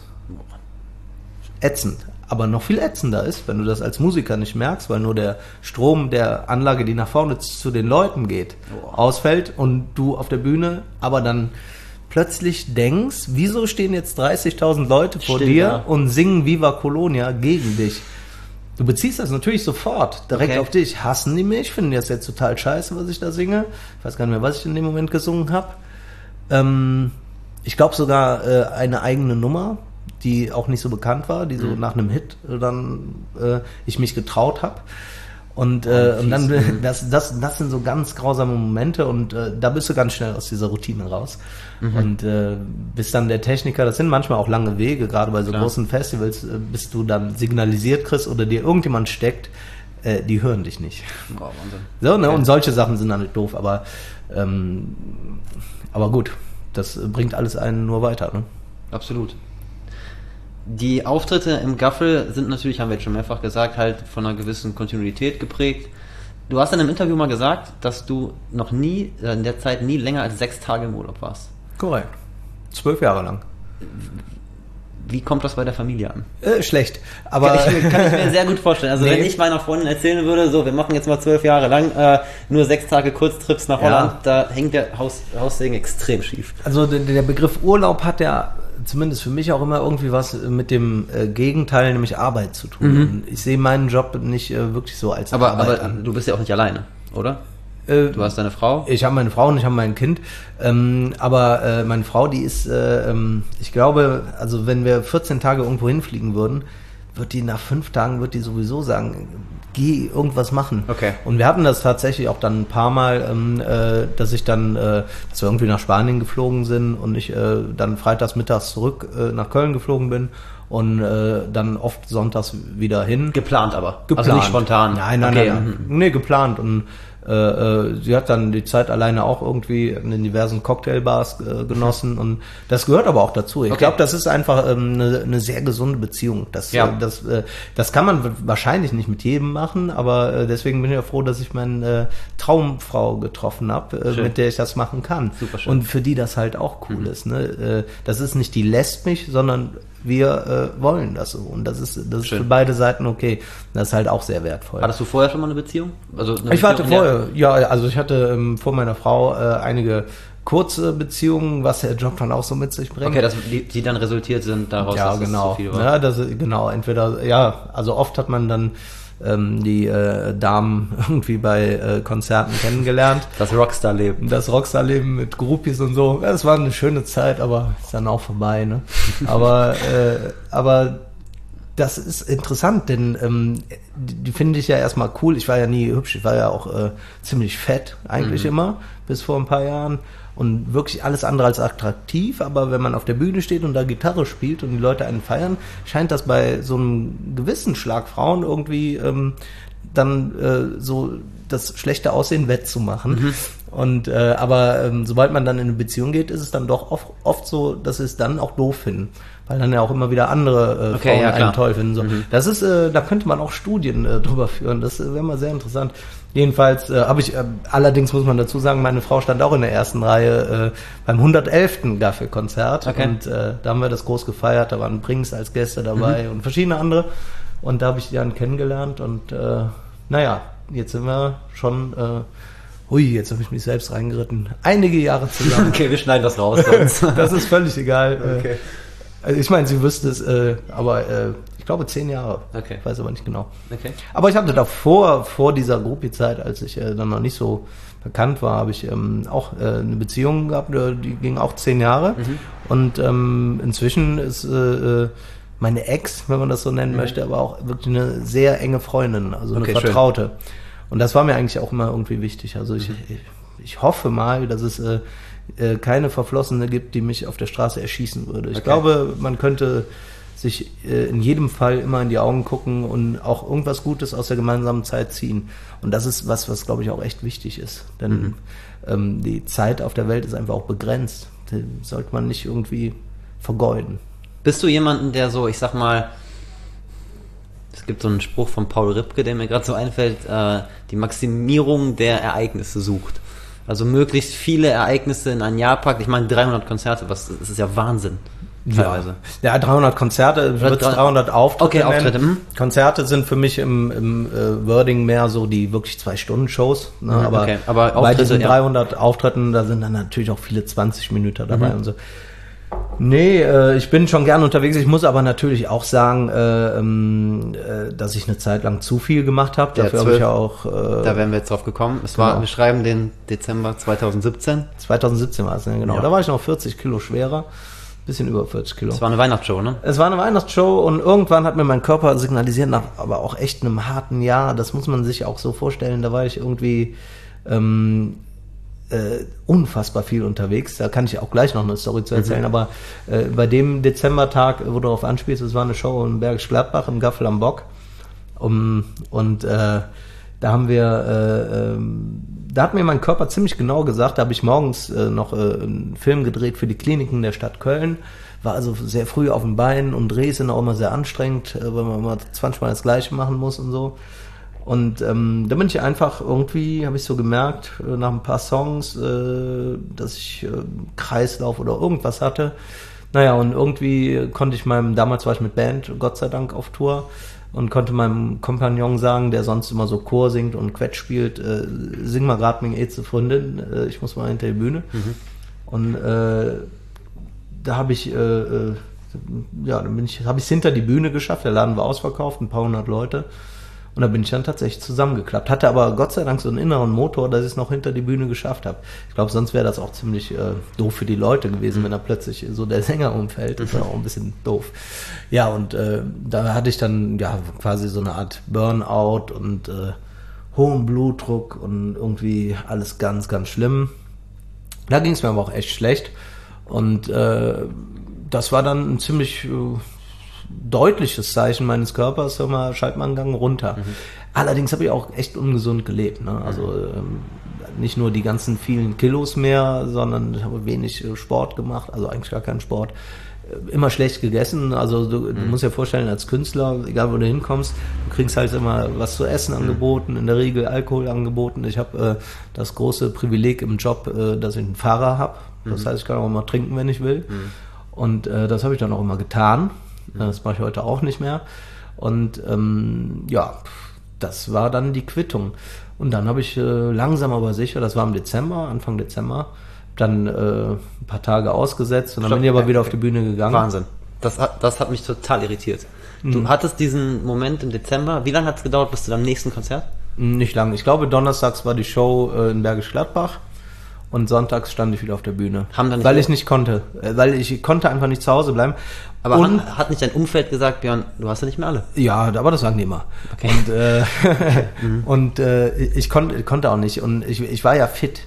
Ätzend. Aber noch viel ätzender ist, wenn du das als Musiker nicht merkst, weil nur der Strom der Anlage, die nach vorne zu den Leuten geht, ausfällt und du auf der Bühne aber dann plötzlich denkst, wieso stehen jetzt dreißigtausend Leute vor Still, dir ja. und singen Viva Colonia gegen dich? Du beziehst das natürlich sofort direkt Okay. auf dich. Hassen die mich? Finden die das jetzt total scheiße, was ich da singe? Ich weiß gar nicht mehr, was ich in dem Moment gesungen habe. Ähm, ich glaube sogar äh, eine eigene Nummer, die auch nicht so bekannt war, die so Mhm. nach einem Hit äh, dann äh, ich mich getraut habe. Und, äh, Oh, und dann, fies. das, das, das sind so ganz grausame Momente und äh, da bist du ganz schnell aus dieser Routine raus. Mhm. Und äh, bis dann der Techniker, das sind manchmal auch lange Wege, gerade bei so Klar. großen Festivals, äh, bis du dann signalisiert kriegst oder dir irgendjemand steckt, äh, die hören dich nicht. Oh, Wahnsinn. So, ne? Okay. Und solche Sachen sind dann nicht doof, aber, ähm, aber gut, das bringt alles einen nur weiter. Ne? Absolut. Die Auftritte im Gaffel sind natürlich, haben wir jetzt schon mehrfach gesagt, halt von einer gewissen Kontinuität geprägt. Du hast in einem Interview mal gesagt, dass du noch nie, äh, in der Zeit nie länger als sechs Tage im Urlaub warst. Korrekt. Zwölf Jahre lang. Wie kommt das bei der Familie an? Äh, schlecht, aber Kann ich, mir- kann ich mir sehr gut vorstellen. Also Nee. wenn ich meiner Freundin erzählen würde, so, wir machen jetzt mal zwölf Jahre lang äh, nur sechs Tage Kurztrips nach Ja. Holland, da hängt der Haus, Haussegen extrem schief. also der, der Begriff Urlaub hat ja zumindest für mich auch immer irgendwie was mit dem äh, Gegenteil, nämlich Arbeit zu tun. Mhm. Und ich sehe meinen Job nicht äh, wirklich so als Aber, Arbeit aber an. du bist ja auch nicht alleine, oder? Äh, Du hast deine Frau. Ich habe meine Frau und ich habe mein Kind. Ähm, aber äh, meine Frau, die ist, äh, ähm, ich glaube, also wenn wir vierzehn Tage irgendwo hinfliegen würden, wird die nach fünf Tagen, wird die sowieso sagen, geh irgendwas machen. Okay. Und wir hatten das tatsächlich auch dann ein paar Mal, ähm, äh, dass ich dann, äh, dass wir irgendwie nach Spanien geflogen sind und ich äh, dann freitags mittags zurück äh, nach Köln geflogen bin und äh, dann oft sonntags wieder hin. Geplant aber. Geplant. Also nicht spontan. Nein, nein, Okay, nein, nein. Nee, geplant. Und äh, äh, sie hat dann die Zeit alleine auch irgendwie in den diversen Cocktailbars äh, genossen und das gehört aber auch dazu. Ich Okay. glaube, das ist einfach ähm, eine, eine sehr gesunde Beziehung. Das, Ja. äh, das, äh, das kann man wahrscheinlich nicht mit jedem machen, aber äh, deswegen bin ich ja froh, dass ich meine äh, Traumfrau getroffen habe, äh, Schön. mit der ich das machen kann. Super schön. Und für die das halt auch cool ist. Ne? Äh, das ist nicht die lässt mich, sondern wir äh, wollen das so. Und das ist, das ist Schön. für beide Seiten okay. Das ist halt auch sehr wertvoll. Hattest du vorher schon mal eine Beziehung? Also eine Ich hatte Beziehung, in der- vorher, ja, also ich hatte ähm, vor meiner Frau äh, einige kurze Beziehungen, was der Job dann auch so mit sich bringt. Okay, dass die, die dann resultiert sind daraus, ja, dass genau. es zu viel war. Ja, das, genau, entweder, ja, also oft hat man dann ähm, die äh, Damen irgendwie bei äh, Konzerten kennengelernt. Das Rockstar-Leben. Das Rockstar-Leben mit Groupies und so. Ja, es war eine schöne Zeit, aber ist dann auch vorbei, ne? Aber, äh, aber das ist interessant, denn ähm, die, die finde ich ja erstmal cool. Ich war ja nie hübsch, ich war ja auch äh, ziemlich fett eigentlich Mhm. immer, bis vor ein paar Jahren. Und wirklich alles andere als attraktiv, aber wenn man auf der Bühne steht und da Gitarre spielt und die Leute einen feiern, scheint das bei so einem gewissen Schlag Frauen irgendwie ähm, dann äh, so das schlechte Aussehen wettzumachen. Mhm. Und äh, aber ähm, sobald man dann in eine Beziehung geht, ist es dann doch oft, oft so, dass sie es dann auch doof finden, weil dann ja auch immer wieder andere äh, Okay, Frauen ja, einen klar. toll finden. So. Mhm. Das ist, äh, da könnte man auch Studien äh, drüber führen. Das äh, wäre mal sehr interessant. Jedenfalls äh, habe ich, äh, allerdings muss man dazu sagen, meine Frau stand auch in der ersten Reihe äh, beim hundertelften Gaffel-Konzert. Okay. Und äh, da haben wir das groß gefeiert. Da waren Brings als Gäste dabei Mhm. und verschiedene andere. Und da habe ich die dann kennengelernt. Und äh, naja, jetzt sind wir schon, äh, hui, jetzt habe ich mich selbst reingeritten. Einige Jahre zusammen. Okay, wir schneiden das raus. Sonst. Das ist völlig egal. Okay. Äh, Also ich meine, sie wüsste es, äh, aber äh, ich glaube zehn Jahre. Okay. Ich weiß aber nicht genau. Okay. Aber ich hatte davor, vor dieser Groupie-Zeit, als ich äh, dann noch nicht so bekannt war, habe ich ähm, auch äh, eine Beziehung gehabt, äh, die ging auch zehn Jahre. Mhm. Und ähm, inzwischen ist äh, äh, meine Ex, wenn man das so nennen Mhm. möchte, aber auch wirklich eine sehr enge Freundin, also eine Okay, schön. Vertraute. Und das war mir eigentlich auch immer irgendwie wichtig. Also ich, Mhm. ich, ich hoffe mal, dass es äh, äh, keine Verflossene gibt, die mich auf der Straße erschießen würde. Ich Okay. glaube, man könnte sich äh, in jedem Fall immer in die Augen gucken und auch irgendwas Gutes aus der gemeinsamen Zeit ziehen. Und das ist was, was glaube ich auch echt wichtig ist. Denn Mhm. ähm, die Zeit auf der Welt ist einfach auch begrenzt. den sollte man nicht irgendwie vergeuden. Bist du jemanden, der so, ich sag mal, es gibt so einen Spruch von Paul Ripke, der mir gerade so einfällt, äh, die Maximierung der Ereignisse sucht. Also möglichst viele Ereignisse in ein Jahr packt. Ich meine, dreihundert Konzerte, was, das ist ja Wahnsinn. Teilweise. Ja, ja, dreihundert Konzerte, wird dreihundert Auftritte. Okay, Auftritte. Hm. Konzerte sind für mich im, im äh, Wording mehr so die wirklich Zwei-Stunden-Shows. Ne? Mhm, aber, okay. aber bei diesen ja. dreihundert Auftritten, da sind dann natürlich auch viele zwanzig Minuten dabei mhm. und so. Nee, äh, ich bin schon gern unterwegs. Ich muss aber natürlich auch sagen, äh, äh, dass ich eine Zeit lang zu viel gemacht habe. Dafür habe ich ja auch... Äh, da wären wir jetzt drauf gekommen. Es genau. war, wir schreiben den Dezember zweitausendsiebzehn. zweitausendsiebzehn war es, ne? Genau. Ja. Da war ich noch vierzig Kilo schwerer. Bisschen über vierzig Kilo. Es war eine Weihnachtsshow, ne? Es war eine Weihnachtsshow und irgendwann hat mir mein Körper signalisiert, nach aber auch echt einem harten Jahr, das muss man sich auch so vorstellen, da war ich irgendwie ähm, äh, unfassbar viel unterwegs. Da kann ich auch gleich noch eine Story zu erzählen, mhm. aber äh, bei dem Dezembertag, wo du darauf anspielst, es war eine Show in Bergisch Gladbach im Gaffel am Bock um, und äh, da haben wir äh, ähm, Da hat mir mein Körper ziemlich genau gesagt, da habe ich morgens äh, noch äh, einen Film gedreht für die Kliniken der Stadt Köln, war also sehr früh auf den Beinen und Drehs sind auch immer sehr anstrengend, äh, weil man immer zwanzig Mal das Gleiche machen muss und so. Und ähm, da bin ich einfach irgendwie, habe ich so gemerkt, äh, nach ein paar Songs, äh, dass ich äh, Kreislauf oder irgendwas hatte. Naja, und irgendwie konnte ich meinem, damals war ich mit Band, Gott sei Dank auf Tour, und konnte meinem Kompagnon sagen, der sonst immer so Chor singt und Quetsch spielt, äh, sing mal grad mit Eze Freundin, äh, ich muss mal hinter die Bühne. Mhm. Und äh, da habe ich, äh, äh, ja, dann bin ich, habe ich es hinter die Bühne geschafft, der Laden war ausverkauft, ein paar hundert Leute. Und da bin ich dann tatsächlich zusammengeklappt. Hatte aber Gott sei Dank so einen inneren Motor, dass ich es noch hinter die Bühne geschafft habe. Ich glaube, sonst wäre das auch ziemlich äh, doof für die Leute gewesen, mhm. wenn da plötzlich so der Sänger umfällt. Das ist auch ein bisschen doof. Ja, und äh, da hatte ich dann ja quasi so eine Art Burnout und äh, hohen Blutdruck und irgendwie alles ganz, ganz schlimm. Da ging es mir aber auch echt schlecht. Und äh, das war dann ein ziemlich... Äh, deutliches Zeichen meines Körpers, hör mal, schalt mal einen Gang runter. Mhm. Allerdings habe ich auch echt ungesund gelebt. Ne? Also ähm, nicht nur die ganzen vielen Kilos mehr, sondern ich habe wenig äh, Sport gemacht, also eigentlich gar keinen Sport. Äh, immer schlecht gegessen. Also du, mhm. du musst dir vorstellen, als Künstler, egal wo du hinkommst, du kriegst halt immer was zu essen mhm. angeboten, in der Regel Alkohol angeboten. Ich habe äh, das große Privileg im Job, äh, dass ich einen Fahrer habe. Das mhm. heißt, ich kann auch immer trinken, wenn ich will. Mhm. Und äh, das habe ich dann auch immer getan. Das mache ich heute auch nicht mehr. Und ähm, ja, das war dann die Quittung. Und dann habe ich äh, langsam aber sicher, das war im Dezember, Anfang Dezember, dann äh, ein paar Tage ausgesetzt und dann Stopp, bin ich aber okay, wieder okay. auf die Bühne gegangen. Wahnsinn. Das hat, das hat mich total irritiert. Du mhm. hattest diesen Moment im Dezember. Wie lange hat es gedauert bis zu deinem nächsten Konzert? Nicht lange. Ich glaube, donnerstags war die Show äh, in Bergisch Gladbach. Und sonntags stand ich wieder auf der Bühne. Haben dann nicht weil ich nicht konnte. Weil ich konnte einfach nicht zu Hause bleiben. Aber und, hat, hat nicht dein Umfeld gesagt, Björn, du hast ja nicht mehr alle? Ja, aber das sagen die immer. Okay. Und, äh, mhm. und äh, ich konnte, konnte auch nicht. Und ich, ich war ja fit.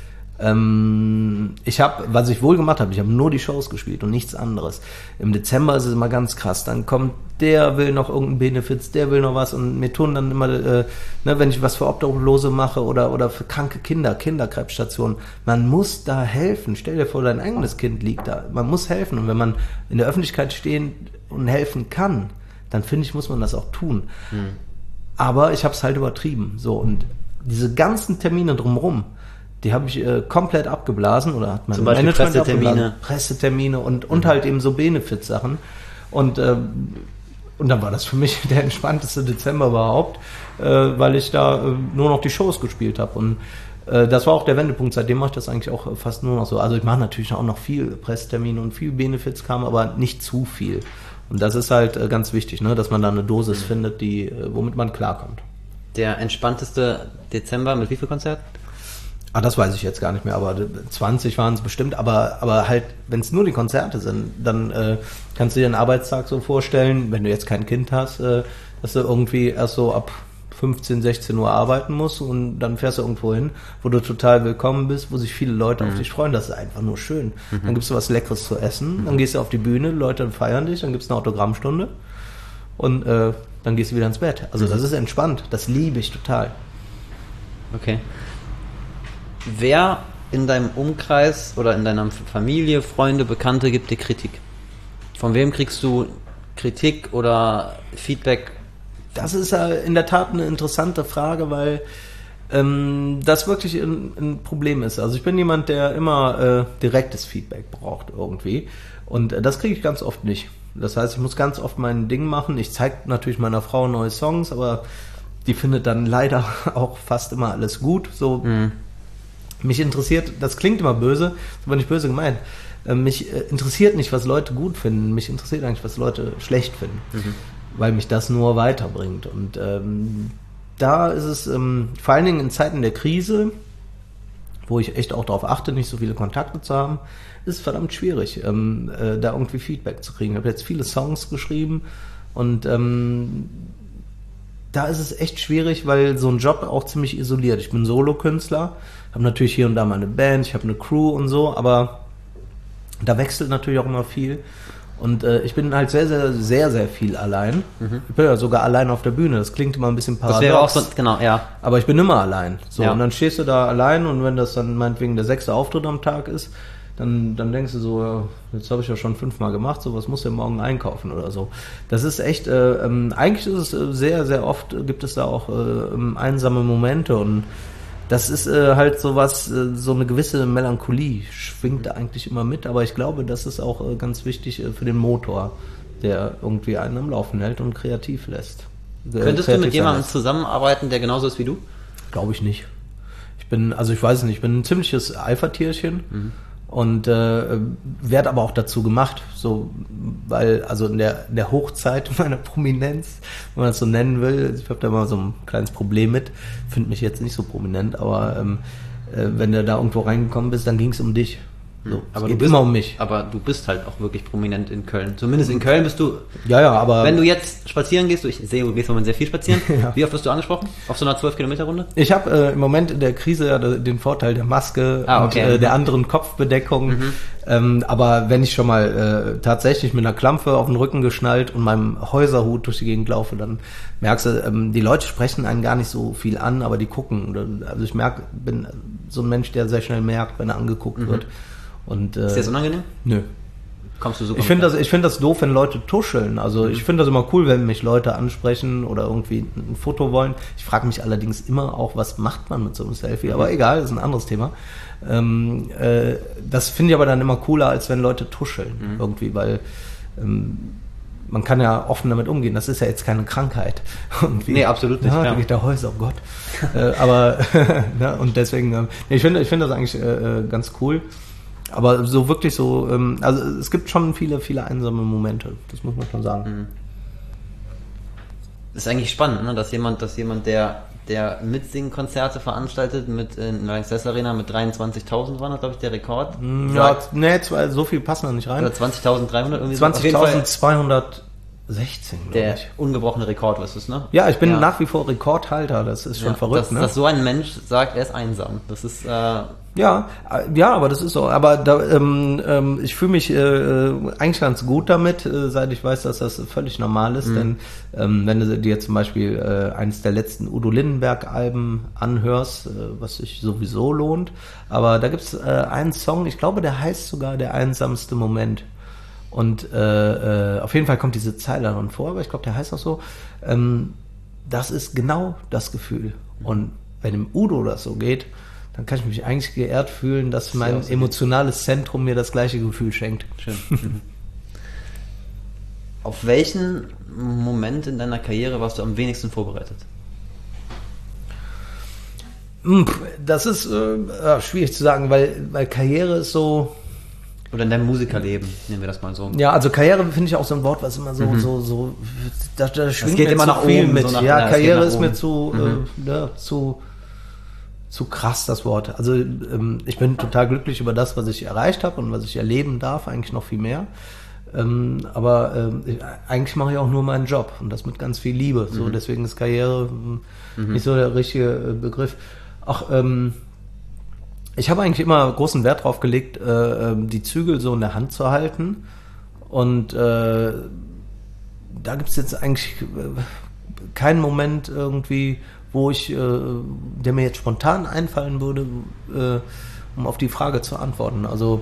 Ähm, ich habe, was ich wohl gemacht habe, ich habe nur die Shows gespielt und nichts anderes. Im Dezember ist es immer ganz krass. Dann kommt der will noch irgendeinen Benefits, der will noch was und mir tun dann immer, äh, ne, wenn ich was für Obdachlose mache oder oder für kranke Kinder, Kinderkrebsstationen, man muss da helfen. Stell dir vor, dein eigenes Kind liegt da. Man muss helfen und wenn man in der Öffentlichkeit stehen und helfen kann, dann finde ich, muss man das auch tun. Hm. Aber ich habe es halt übertrieben. So und diese ganzen Termine drumherum, die habe ich äh, komplett abgeblasen oder hat mein Zum Beispiel Management Pressetermine. Pressetermine und, und mhm. halt eben so Benefit-Sachen. Und, äh, und dann war das für mich der entspannteste Dezember überhaupt, äh, weil ich da äh, nur noch die Shows gespielt habe. Und äh, das war auch der Wendepunkt. Seitdem mache ich das eigentlich auch fast nur noch so. Also ich mache natürlich auch noch viel Pressetermine und viel Benefits kam, aber nicht zu viel. Und das ist halt äh, ganz wichtig, ne, dass man da eine Dosis mhm. findet, die, äh, womit man klarkommt. Der entspannteste Dezember mit wie viel Konzerten? Ah, das weiß ich jetzt gar nicht mehr, aber zwanzig waren es bestimmt, aber aber halt, wenn es nur die Konzerte sind, dann äh, kannst du dir einen Arbeitstag so vorstellen, wenn du jetzt kein Kind hast, äh, dass du irgendwie erst so ab fünfzehn, sechzehn Uhr arbeiten musst und dann fährst du irgendwo hin, wo du total willkommen bist, wo sich viele Leute mhm. auf dich freuen, das ist einfach nur schön. Mhm. Dann gibst du was Leckeres zu essen, mhm. dann gehst du auf die Bühne, Leute feiern dich, dann gibt's eine Autogrammstunde und äh, dann gehst du wieder ins Bett. Also mhm. das ist entspannt, das liebe ich total. Okay. Wer in deinem Umkreis oder in deiner Familie, Freunde, Bekannte gibt dir Kritik? Von wem kriegst du Kritik oder Feedback? Das ist ja in der Tat eine interessante Frage, weil ähm, das wirklich ein, ein Problem ist. Also ich bin jemand, der immer äh, direktes Feedback braucht irgendwie und äh, das kriege ich ganz oft nicht. Das heißt, ich muss ganz oft mein Ding machen. Ich zeige natürlich meiner Frau neue Songs, aber die findet dann leider auch fast immer alles gut. So, mhm. Mich interessiert, das klingt immer böse, ist aber nicht böse gemeint. Äh, mich äh, interessiert nicht, was Leute gut finden. Mich interessiert eigentlich, was Leute schlecht finden, mhm. weil mich das nur weiterbringt. Und ähm, da ist es ähm, vor allen Dingen in Zeiten der Krise, wo ich echt auch darauf achte, nicht so viele Kontakte zu haben, ist verdammt schwierig, ähm, äh, da irgendwie Feedback zu kriegen. Ich habe jetzt viele Songs geschrieben und ähm, da ist es echt schwierig, weil so ein Job auch ziemlich isoliert. Ich bin Solokünstler, habe natürlich hier und da mal eine Band, ich habe eine Crew und so, aber da wechselt natürlich auch immer viel. Und äh, ich bin halt sehr, sehr, sehr, sehr viel allein. Mhm. Ich bin ja sogar allein auf der Bühne. Das klingt immer ein bisschen paradox. Das wäre auch so, genau, ja. Aber ich bin immer allein. So, ja. Und dann stehst du da allein und wenn das dann meinetwegen der sechste Auftritt am Tag ist, dann, dann denkst du so, ja, jetzt habe ich ja schon fünfmal gemacht, so was musst du ja morgen einkaufen oder so. Das ist echt, äh, ähm, eigentlich ist es äh, sehr, sehr oft, äh, gibt es da auch äh, einsame Momente und das ist äh, halt so was, äh, so eine gewisse Melancholie schwingt da eigentlich immer mit, aber ich glaube, das ist auch äh, ganz wichtig äh, für den Motor, der irgendwie einen am Laufen hält und kreativ lässt. Äh, Könntest du mit jemandem zusammenarbeiten, der genauso ist wie du? Glaube ich nicht. Ich bin, also ich weiß nicht, ich bin ein ziemliches Eifertierchen. Mhm. Und äh, werde aber auch dazu gemacht, so, weil, also in der, in der Hochzeit meiner Prominenz, wenn man das so nennen will, ich habe da mal so ein kleines Problem mit, finde mich jetzt nicht so prominent, aber ähm, äh, wenn du da irgendwo reingekommen bist, dann ging es um dich. So, aber es geht immer um mich. Aber du bist halt auch wirklich prominent in Köln. Zumindest in Köln bist du. Ja, ja, aber. Wenn du jetzt spazieren gehst, ich sehe, du gehst im Moment sehr viel spazieren. Ja. Wie oft wirst du angesprochen? Auf so einer zwölf Kilometer Runde? Ich habe äh, im Moment in der Krise ja den Vorteil der Maske ah, okay. und äh, der anderen Kopfbedeckung. Mhm. Ähm, aber wenn ich schon mal äh, tatsächlich mit einer Klampe auf den Rücken geschnallt und meinem Häuserhut durch die Gegend laufe, dann merkst du, ähm, die Leute sprechen einen gar nicht so viel an, aber die gucken. Also ich merke, bin so ein Mensch, der sehr schnell merkt, wenn er angeguckt mhm. wird. Und, äh, ist dir das unangenehm? Nö. Kommst du super? Ich finde das, ich finde das doof, wenn Leute tuscheln. Also mhm. ich finde das immer cool, wenn mich Leute ansprechen oder irgendwie ein Foto wollen. Ich frage mich allerdings immer auch, was macht man mit so einem Selfie? Aber egal, das ist ein anderes Thema. Ähm, äh, das finde ich aber dann immer cooler, als wenn Leute tuscheln mhm. irgendwie, weil ähm, man kann ja offen damit umgehen. Das ist ja jetzt keine Krankheit. Irgendwie. Nee, absolut nicht. Ja, da geht der Häuser, oh Gott. äh, aber ne, und deswegen, äh, ich finde, ich finde das eigentlich äh, ganz cool. Aber so wirklich so, ähm, also es gibt schon viele, viele einsame Momente, das muss man schon sagen. Das ist eigentlich spannend, ne? dass jemand, dass jemand, der, der Mitsingen-Konzerte veranstaltet, mit in der Lanxess Arena mit dreiundzwanzigtausend waren das, glaube ich, der Rekord. Ja, nee, so viel passen da nicht rein. Oder zwanzigtausenddreihundert irgendwie. zwanzigtausendzweihundertsechzehn, glaube der ich. Der ungebrochene Rekord, was ist, ne? Ja, ich bin ja. nach wie vor Rekordhalter, das ist schon ja, verrückt, dass, ne? Dass so ein Mensch sagt, er ist einsam, das ist, äh, Ja, ja, aber das ist so. Aber da, ähm, ähm, ich fühle mich äh, eigentlich ganz gut damit, äh, seit ich weiß, dass das völlig normal ist. Mhm. Denn ähm, wenn du dir zum Beispiel äh, eines der letzten Udo Lindenberg-Alben anhörst, äh, was sich sowieso lohnt, aber da gibt's äh, einen Song, ich glaube, der heißt sogar Der einsamste Moment. Und äh, äh, auf jeden Fall kommt diese Zeile darin vor, aber ich glaube, der heißt auch so. Ähm, das ist genau das Gefühl. Und wenn dem Udo das so geht, dann kann ich mich eigentlich geehrt fühlen, dass mein ja, emotionales Zentrum mir das gleiche Gefühl schenkt. Schön. Auf welchen Moment in deiner Karriere warst du am wenigsten vorbereitet? Das ist äh, schwierig zu sagen, weil, weil Karriere ist so... Oder in deinem Musikerleben, nehmen wir das mal so. Ja, also Karriere finde ich auch so ein Wort, was immer so, mhm. so, so, da, da schwingt geht mir immer zu nach viel oben, mit. So nach, ja, ja, Karriere ist mir zu, mhm. äh, ja, zu, zu krass, das Wort. Also ähm, ich bin total glücklich über das, was ich erreicht habe und was ich erleben darf, eigentlich noch viel mehr. Ähm, aber ähm, ich, eigentlich mache ich auch nur meinen Job und das mit ganz viel Liebe. So, mhm. deswegen ist Karriere mhm. nicht so der richtige äh, Begriff. Auch ähm, ich habe eigentlich immer großen Wert drauf gelegt, äh, die Zügel so in der Hand zu halten. Und äh, da gibt es jetzt eigentlich äh, keinen Moment irgendwie, wo ich, äh, der mir jetzt spontan einfallen würde, äh, um auf die Frage zu antworten. Also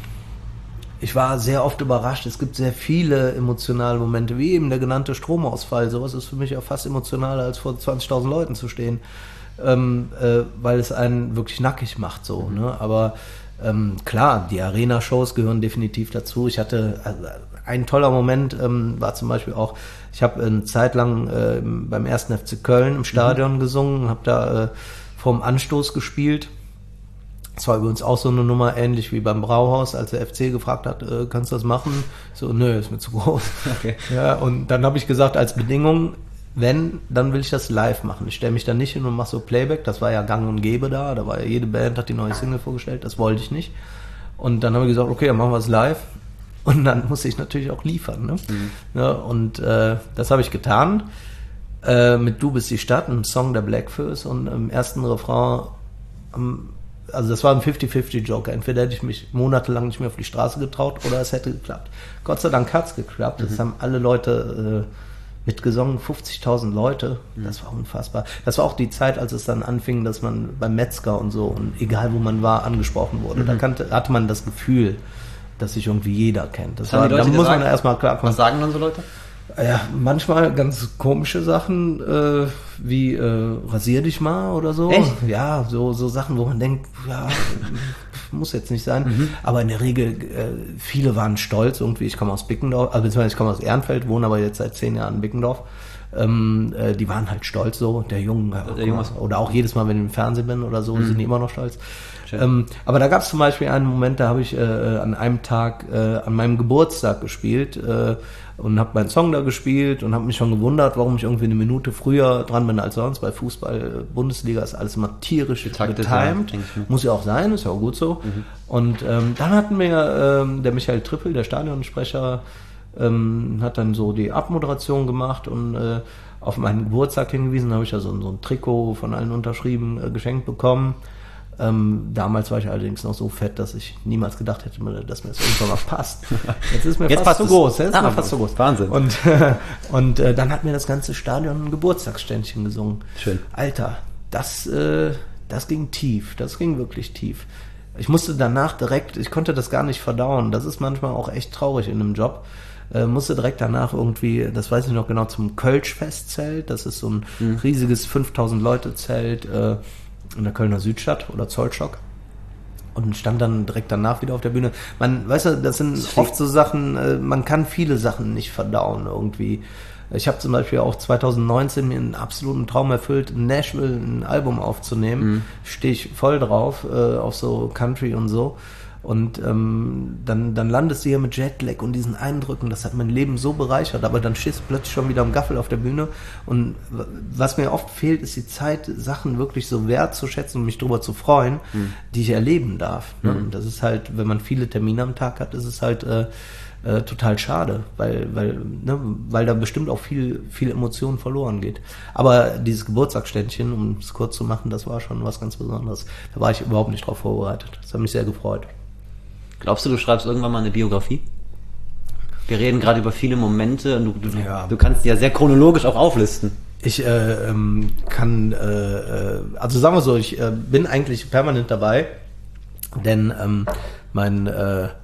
ich war sehr oft überrascht. Es gibt sehr viele emotionale Momente, wie eben der genannte Stromausfall. Sowas ist für mich ja fast emotionaler, als vor zwanzigtausend Leuten zu stehen, ähm, äh, weil es einen wirklich nackig macht. So, mhm. ne? Aber ähm, klar, die Arena-Shows gehören definitiv dazu. Ich hatte also, ein toller Moment ähm, war zum Beispiel auch, ich habe eine Zeit lang äh, beim ersten F C Köln im Stadion mhm. gesungen, habe da äh, vorm Anstoß gespielt. Das war übrigens auch so eine Nummer, ähnlich wie beim Brauhaus, als der F C gefragt hat, äh, kannst du das machen? So, nö, ist mir zu groß. Okay. Ja, und dann habe ich gesagt, als Bedingung, wenn, dann will ich das live machen. Ich stelle mich da nicht hin und mache so Playback, das war ja gang und gäbe da, da war ja jede Band, hat die neue Single vorgestellt, das wollte ich nicht. Und dann habe ich gesagt, okay, dann machen wir es live. Und dann musste ich natürlich auch liefern. Ne? Mhm. Ja, und äh, das habe ich getan. Äh, mit Du bist die Stadt, einem Song der Blackfoes. Und im ersten Refrain, ähm, also das war ein fifty-fifty-Joker. Entweder hätte ich mich monatelang nicht mehr auf die Straße getraut oder es hätte geklappt. Gott sei Dank hat es geklappt. Es mhm. haben alle Leute äh, mitgesungen, fünfzigtausend Leute. Mhm. Das war unfassbar. Das war auch die Zeit, als es dann anfing, dass man beim Metzger und so, und egal wo man war, angesprochen wurde. Mhm. Da kannte, hatte man das Gefühl, dass sich irgendwie jeder kennt. Das war, da muss man erstmal klarkommen. Was sagen dann so Leute? Ja, manchmal ganz komische Sachen, äh, wie äh, rasier dich mal oder so. Echt? Ja, so so Sachen, wo man denkt, ja, muss jetzt nicht sein. Mhm. Aber in der Regel, äh, viele waren stolz irgendwie. Ich komme aus Bickendorf, also beziehungsweise ich komme aus Ehrenfeld, wohne aber jetzt seit zehn Jahren in Bickendorf. Ähm, äh, die waren halt stolz so, der Junge, der Junge oder auch jedes Mal, wenn ich im Fernsehen bin oder so, mhm. sind die immer noch stolz. Ähm, aber da gab es zum Beispiel einen Moment, da habe ich äh, an einem Tag äh, an meinem Geburtstag gespielt äh, und habe meinen Song da gespielt und habe mich schon gewundert, warum ich irgendwie eine Minute früher dran bin als sonst. Bei Fußball, Bundesliga ist alles immer tierisch getimed. Ja, muss ja auch sein, ist ja auch gut so. Mhm. Und ähm, dann hatten wir ähm, der Michael Trippel, der Stadionsprecher, ähm, hat dann so die Abmoderation gemacht und äh, auf meinen Geburtstag hingewiesen. Da habe ich ja so, so ein Trikot von allen unterschrieben äh, geschenkt bekommen. Ähm, damals war ich allerdings noch so fett, dass ich niemals gedacht hätte, dass mir das irgendwann mal passt. Jetzt ist mir Jetzt fast zu so groß. Jetzt ist ah, mir fast so groß. Wahnsinn. Und, äh, und äh, dann hat mir das ganze Stadion ein Geburtstagsständchen gesungen. Schön. Alter, das, äh, das ging tief. Das ging wirklich tief. Ich musste danach direkt, ich konnte das gar nicht verdauen. Das ist manchmal auch echt traurig in einem Job. Äh, musste direkt danach irgendwie, das weiß ich noch genau, zum Kölsch-Festzelt. Das ist so ein mhm. riesiges fünftausend Leute Zelt, äh, in der Kölner Südstadt oder Zollstock, und stand dann direkt danach wieder auf der Bühne. Man, weißt du, das sind das oft so Sachen, man kann viele Sachen nicht verdauen irgendwie. Ich habe zum Beispiel auch zwanzig neunzehn mir einen absoluten Traum erfüllt, in Nashville ein Album aufzunehmen. Mhm. Stehe ich voll drauf, äh, auf so Country und so. Und ähm, dann, dann landest du hier mit Jetlag und diesen Eindrücken, das hat mein Leben so bereichert, aber dann stehst du plötzlich schon wieder am Gaffel auf der Bühne, und was mir oft fehlt, ist die Zeit, Sachen wirklich so wertzuschätzen und mich drüber zu freuen, mhm. die ich erleben darf. Ne? Mhm. Und das ist halt, wenn man viele Termine am Tag hat, ist es halt äh, äh, total schade, weil, weil, ne, weil da bestimmt auch viel, viel Emotionen verloren geht. Aber dieses Geburtstagsständchen, um es kurz zu machen, das war schon was ganz Besonderes. Da war ich überhaupt nicht drauf vorbereitet. Das hat mich sehr gefreut. Glaubst du, du schreibst irgendwann mal eine Biografie? Wir reden gerade über viele Momente und du, du, ja. du kannst die ja sehr chronologisch auch auflisten. Ich äh, ähm, kann, äh, also sagen wir so, ich äh, bin eigentlich permanent dabei, denn ähm, mein äh, äh,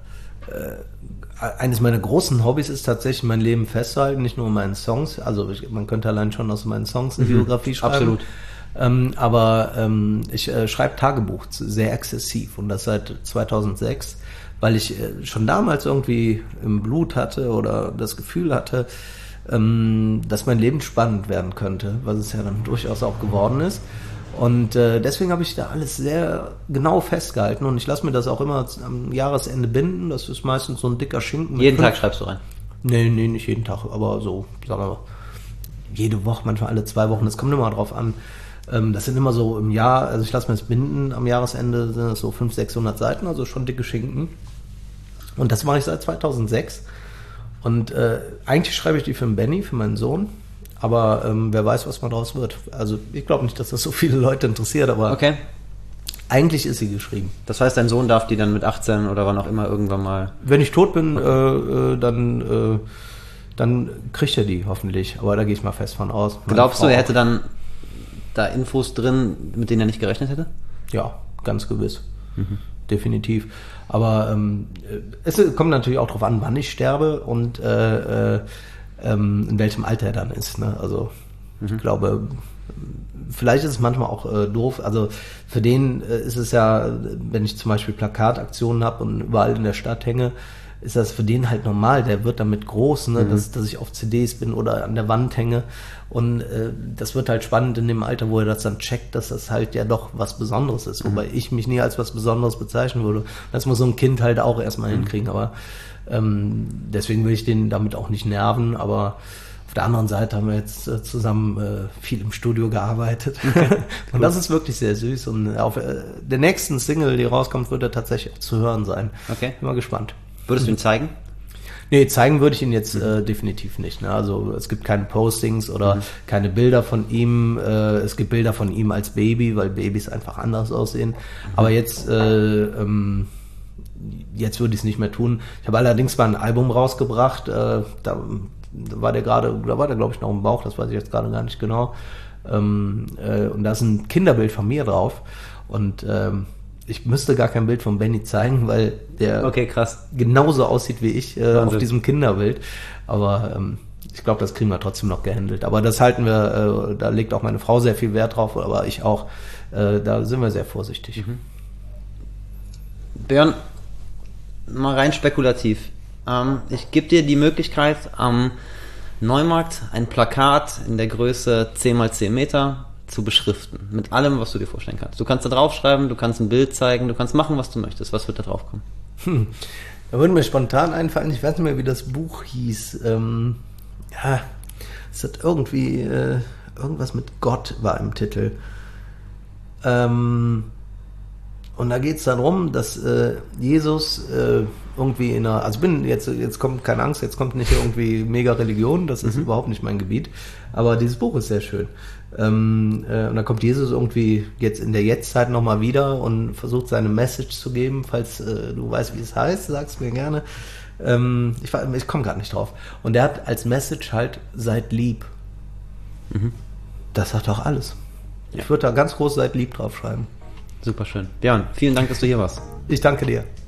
eines meiner großen Hobbys ist tatsächlich mein Leben festzuhalten, nicht nur meinen Songs. Also ich, man könnte allein schon aus meinen Songs eine mhm. Biografie schreiben. Absolut. Ähm, aber ähm, ich äh, schreibe Tagebuch sehr exzessiv, und das seit zweitausendsechs, weil ich äh, schon damals irgendwie im Blut hatte oder das Gefühl hatte, ähm, dass mein Leben spannend werden könnte, was es ja dann durchaus auch geworden ist. Und äh, deswegen habe ich da alles sehr genau festgehalten, und ich lasse mir das auch immer am Jahresende binden. Das ist meistens so ein dicker Schinken. Jeden Tag schreibst du rein? Nee, nee, nicht jeden Tag, aber so, sagen wir mal, jede Woche, manchmal alle zwei Wochen. Das kommt immer drauf an. Ähm, das sind immer so im Jahr, also ich lasse mir das binden, am Jahresende sind das so fünfhundert, sechshundert Seiten, also schon dicke Schinken. Und das mache ich seit zweitausendsechs. Und äh, eigentlich schreibe ich die für den Benny, für meinen Sohn. Aber ähm, wer weiß, was mal draus wird. Also ich glaube nicht, dass das so viele Leute interessiert, aber okay. Eigentlich ist sie geschrieben. Das heißt, dein Sohn darf die dann mit achtzehn oder wann auch immer irgendwann mal... Wenn ich tot bin, okay. äh, dann, äh, dann kriegt er die hoffentlich. Aber da gehe ich mal fest von aus. Meine Glaubst Frau du, er hätte dann da Infos drin, mit denen er nicht gerechnet hätte? Ja, ganz gewiss. Mhm. definitiv. Aber ähm, es kommt natürlich auch darauf an, wann ich sterbe und äh, äh, ähm, in welchem Alter er dann ist. Ne? Also mhm. ich glaube, vielleicht ist es manchmal auch äh, doof. Also für den äh, ist es ja, wenn ich zum Beispiel Plakataktionen habe und überall in der Stadt hänge, ist das für den halt normal. Der wird damit groß, ne? mhm. dass, dass ich auf C Ds bin oder an der Wand hänge. Und äh, das wird halt spannend in dem Alter, wo er das dann checkt, dass das halt ja doch was Besonderes ist. Mhm. Wobei ich mich nie als was Besonderes bezeichnen würde. Das muss so ein Kind halt auch erstmal mhm. hinkriegen. Aber ähm, deswegen will ich den damit auch nicht nerven. Aber auf der anderen Seite haben wir jetzt äh, zusammen äh, viel im Studio gearbeitet. Okay. Und das ist wirklich sehr süß. Und auf äh, der nächsten Single, die rauskommt, wird er tatsächlich auch zu hören sein. Okay. Bin mal gespannt. Würdest du ihn zeigen? Nee, zeigen würde ich ihn jetzt äh, definitiv nicht. Ne? Also es gibt keine Postings oder mhm. keine Bilder von ihm. Äh, es gibt Bilder von ihm als Baby, weil Babys einfach anders aussehen. Mhm. Aber jetzt, äh, ähm, jetzt würde ich es nicht mehr tun. Ich habe allerdings mal ein Album rausgebracht. Äh, da, da war der gerade, da war der glaube ich noch im Bauch. Das weiß ich jetzt gerade gar nicht genau. Ähm, äh, und da ist ein Kinderbild von mir drauf. Und ähm, ich müsste gar kein Bild von Benny zeigen, weil der okay, krass. genauso aussieht wie ich äh, auf diesem Kinderbild. Aber ähm, ich glaube, das kriegen wir trotzdem noch gehandelt. Aber das halten wir, äh, da legt auch meine Frau sehr viel Wert drauf, aber ich auch. Äh, da sind wir sehr vorsichtig. Mhm. Björn, mal rein spekulativ. Ähm, ich gebe dir die Möglichkeit, am Neumarkt ein Plakat in der Größe zehn mal zehn Meter zu beschriften. Mit allem, was du dir vorstellen kannst. Du kannst da draufschreiben, du kannst ein Bild zeigen, du kannst machen, was du möchtest. Was wird da drauf kommen? Hm. Da würde mir spontan einfallen, ich weiß nicht mehr, wie das Buch hieß. Ähm, ja, es hat irgendwie äh, irgendwas mit Gott war im Titel. Ähm, und da geht es darum, dass äh, Jesus äh, irgendwie in einer, also bin jetzt, jetzt kommt keine Angst, jetzt kommt nicht irgendwie mega Religion, das ist mhm. überhaupt nicht mein Gebiet, aber dieses Buch ist sehr schön. Ähm, äh, und dann kommt Jesus irgendwie jetzt in der Jetztzeit nochmal wieder und versucht seine Message zu geben, falls äh, du weißt, wie es heißt, sag's mir gerne. Ähm, ich ich komme gerade nicht drauf. Und der hat als Message halt, seid lieb. Mhm. Das sagt auch alles. Ja. Ich würde da ganz groß seid lieb draufschreiben. Super schön. Björn, vielen Dank, dass du hier warst. Ich danke dir.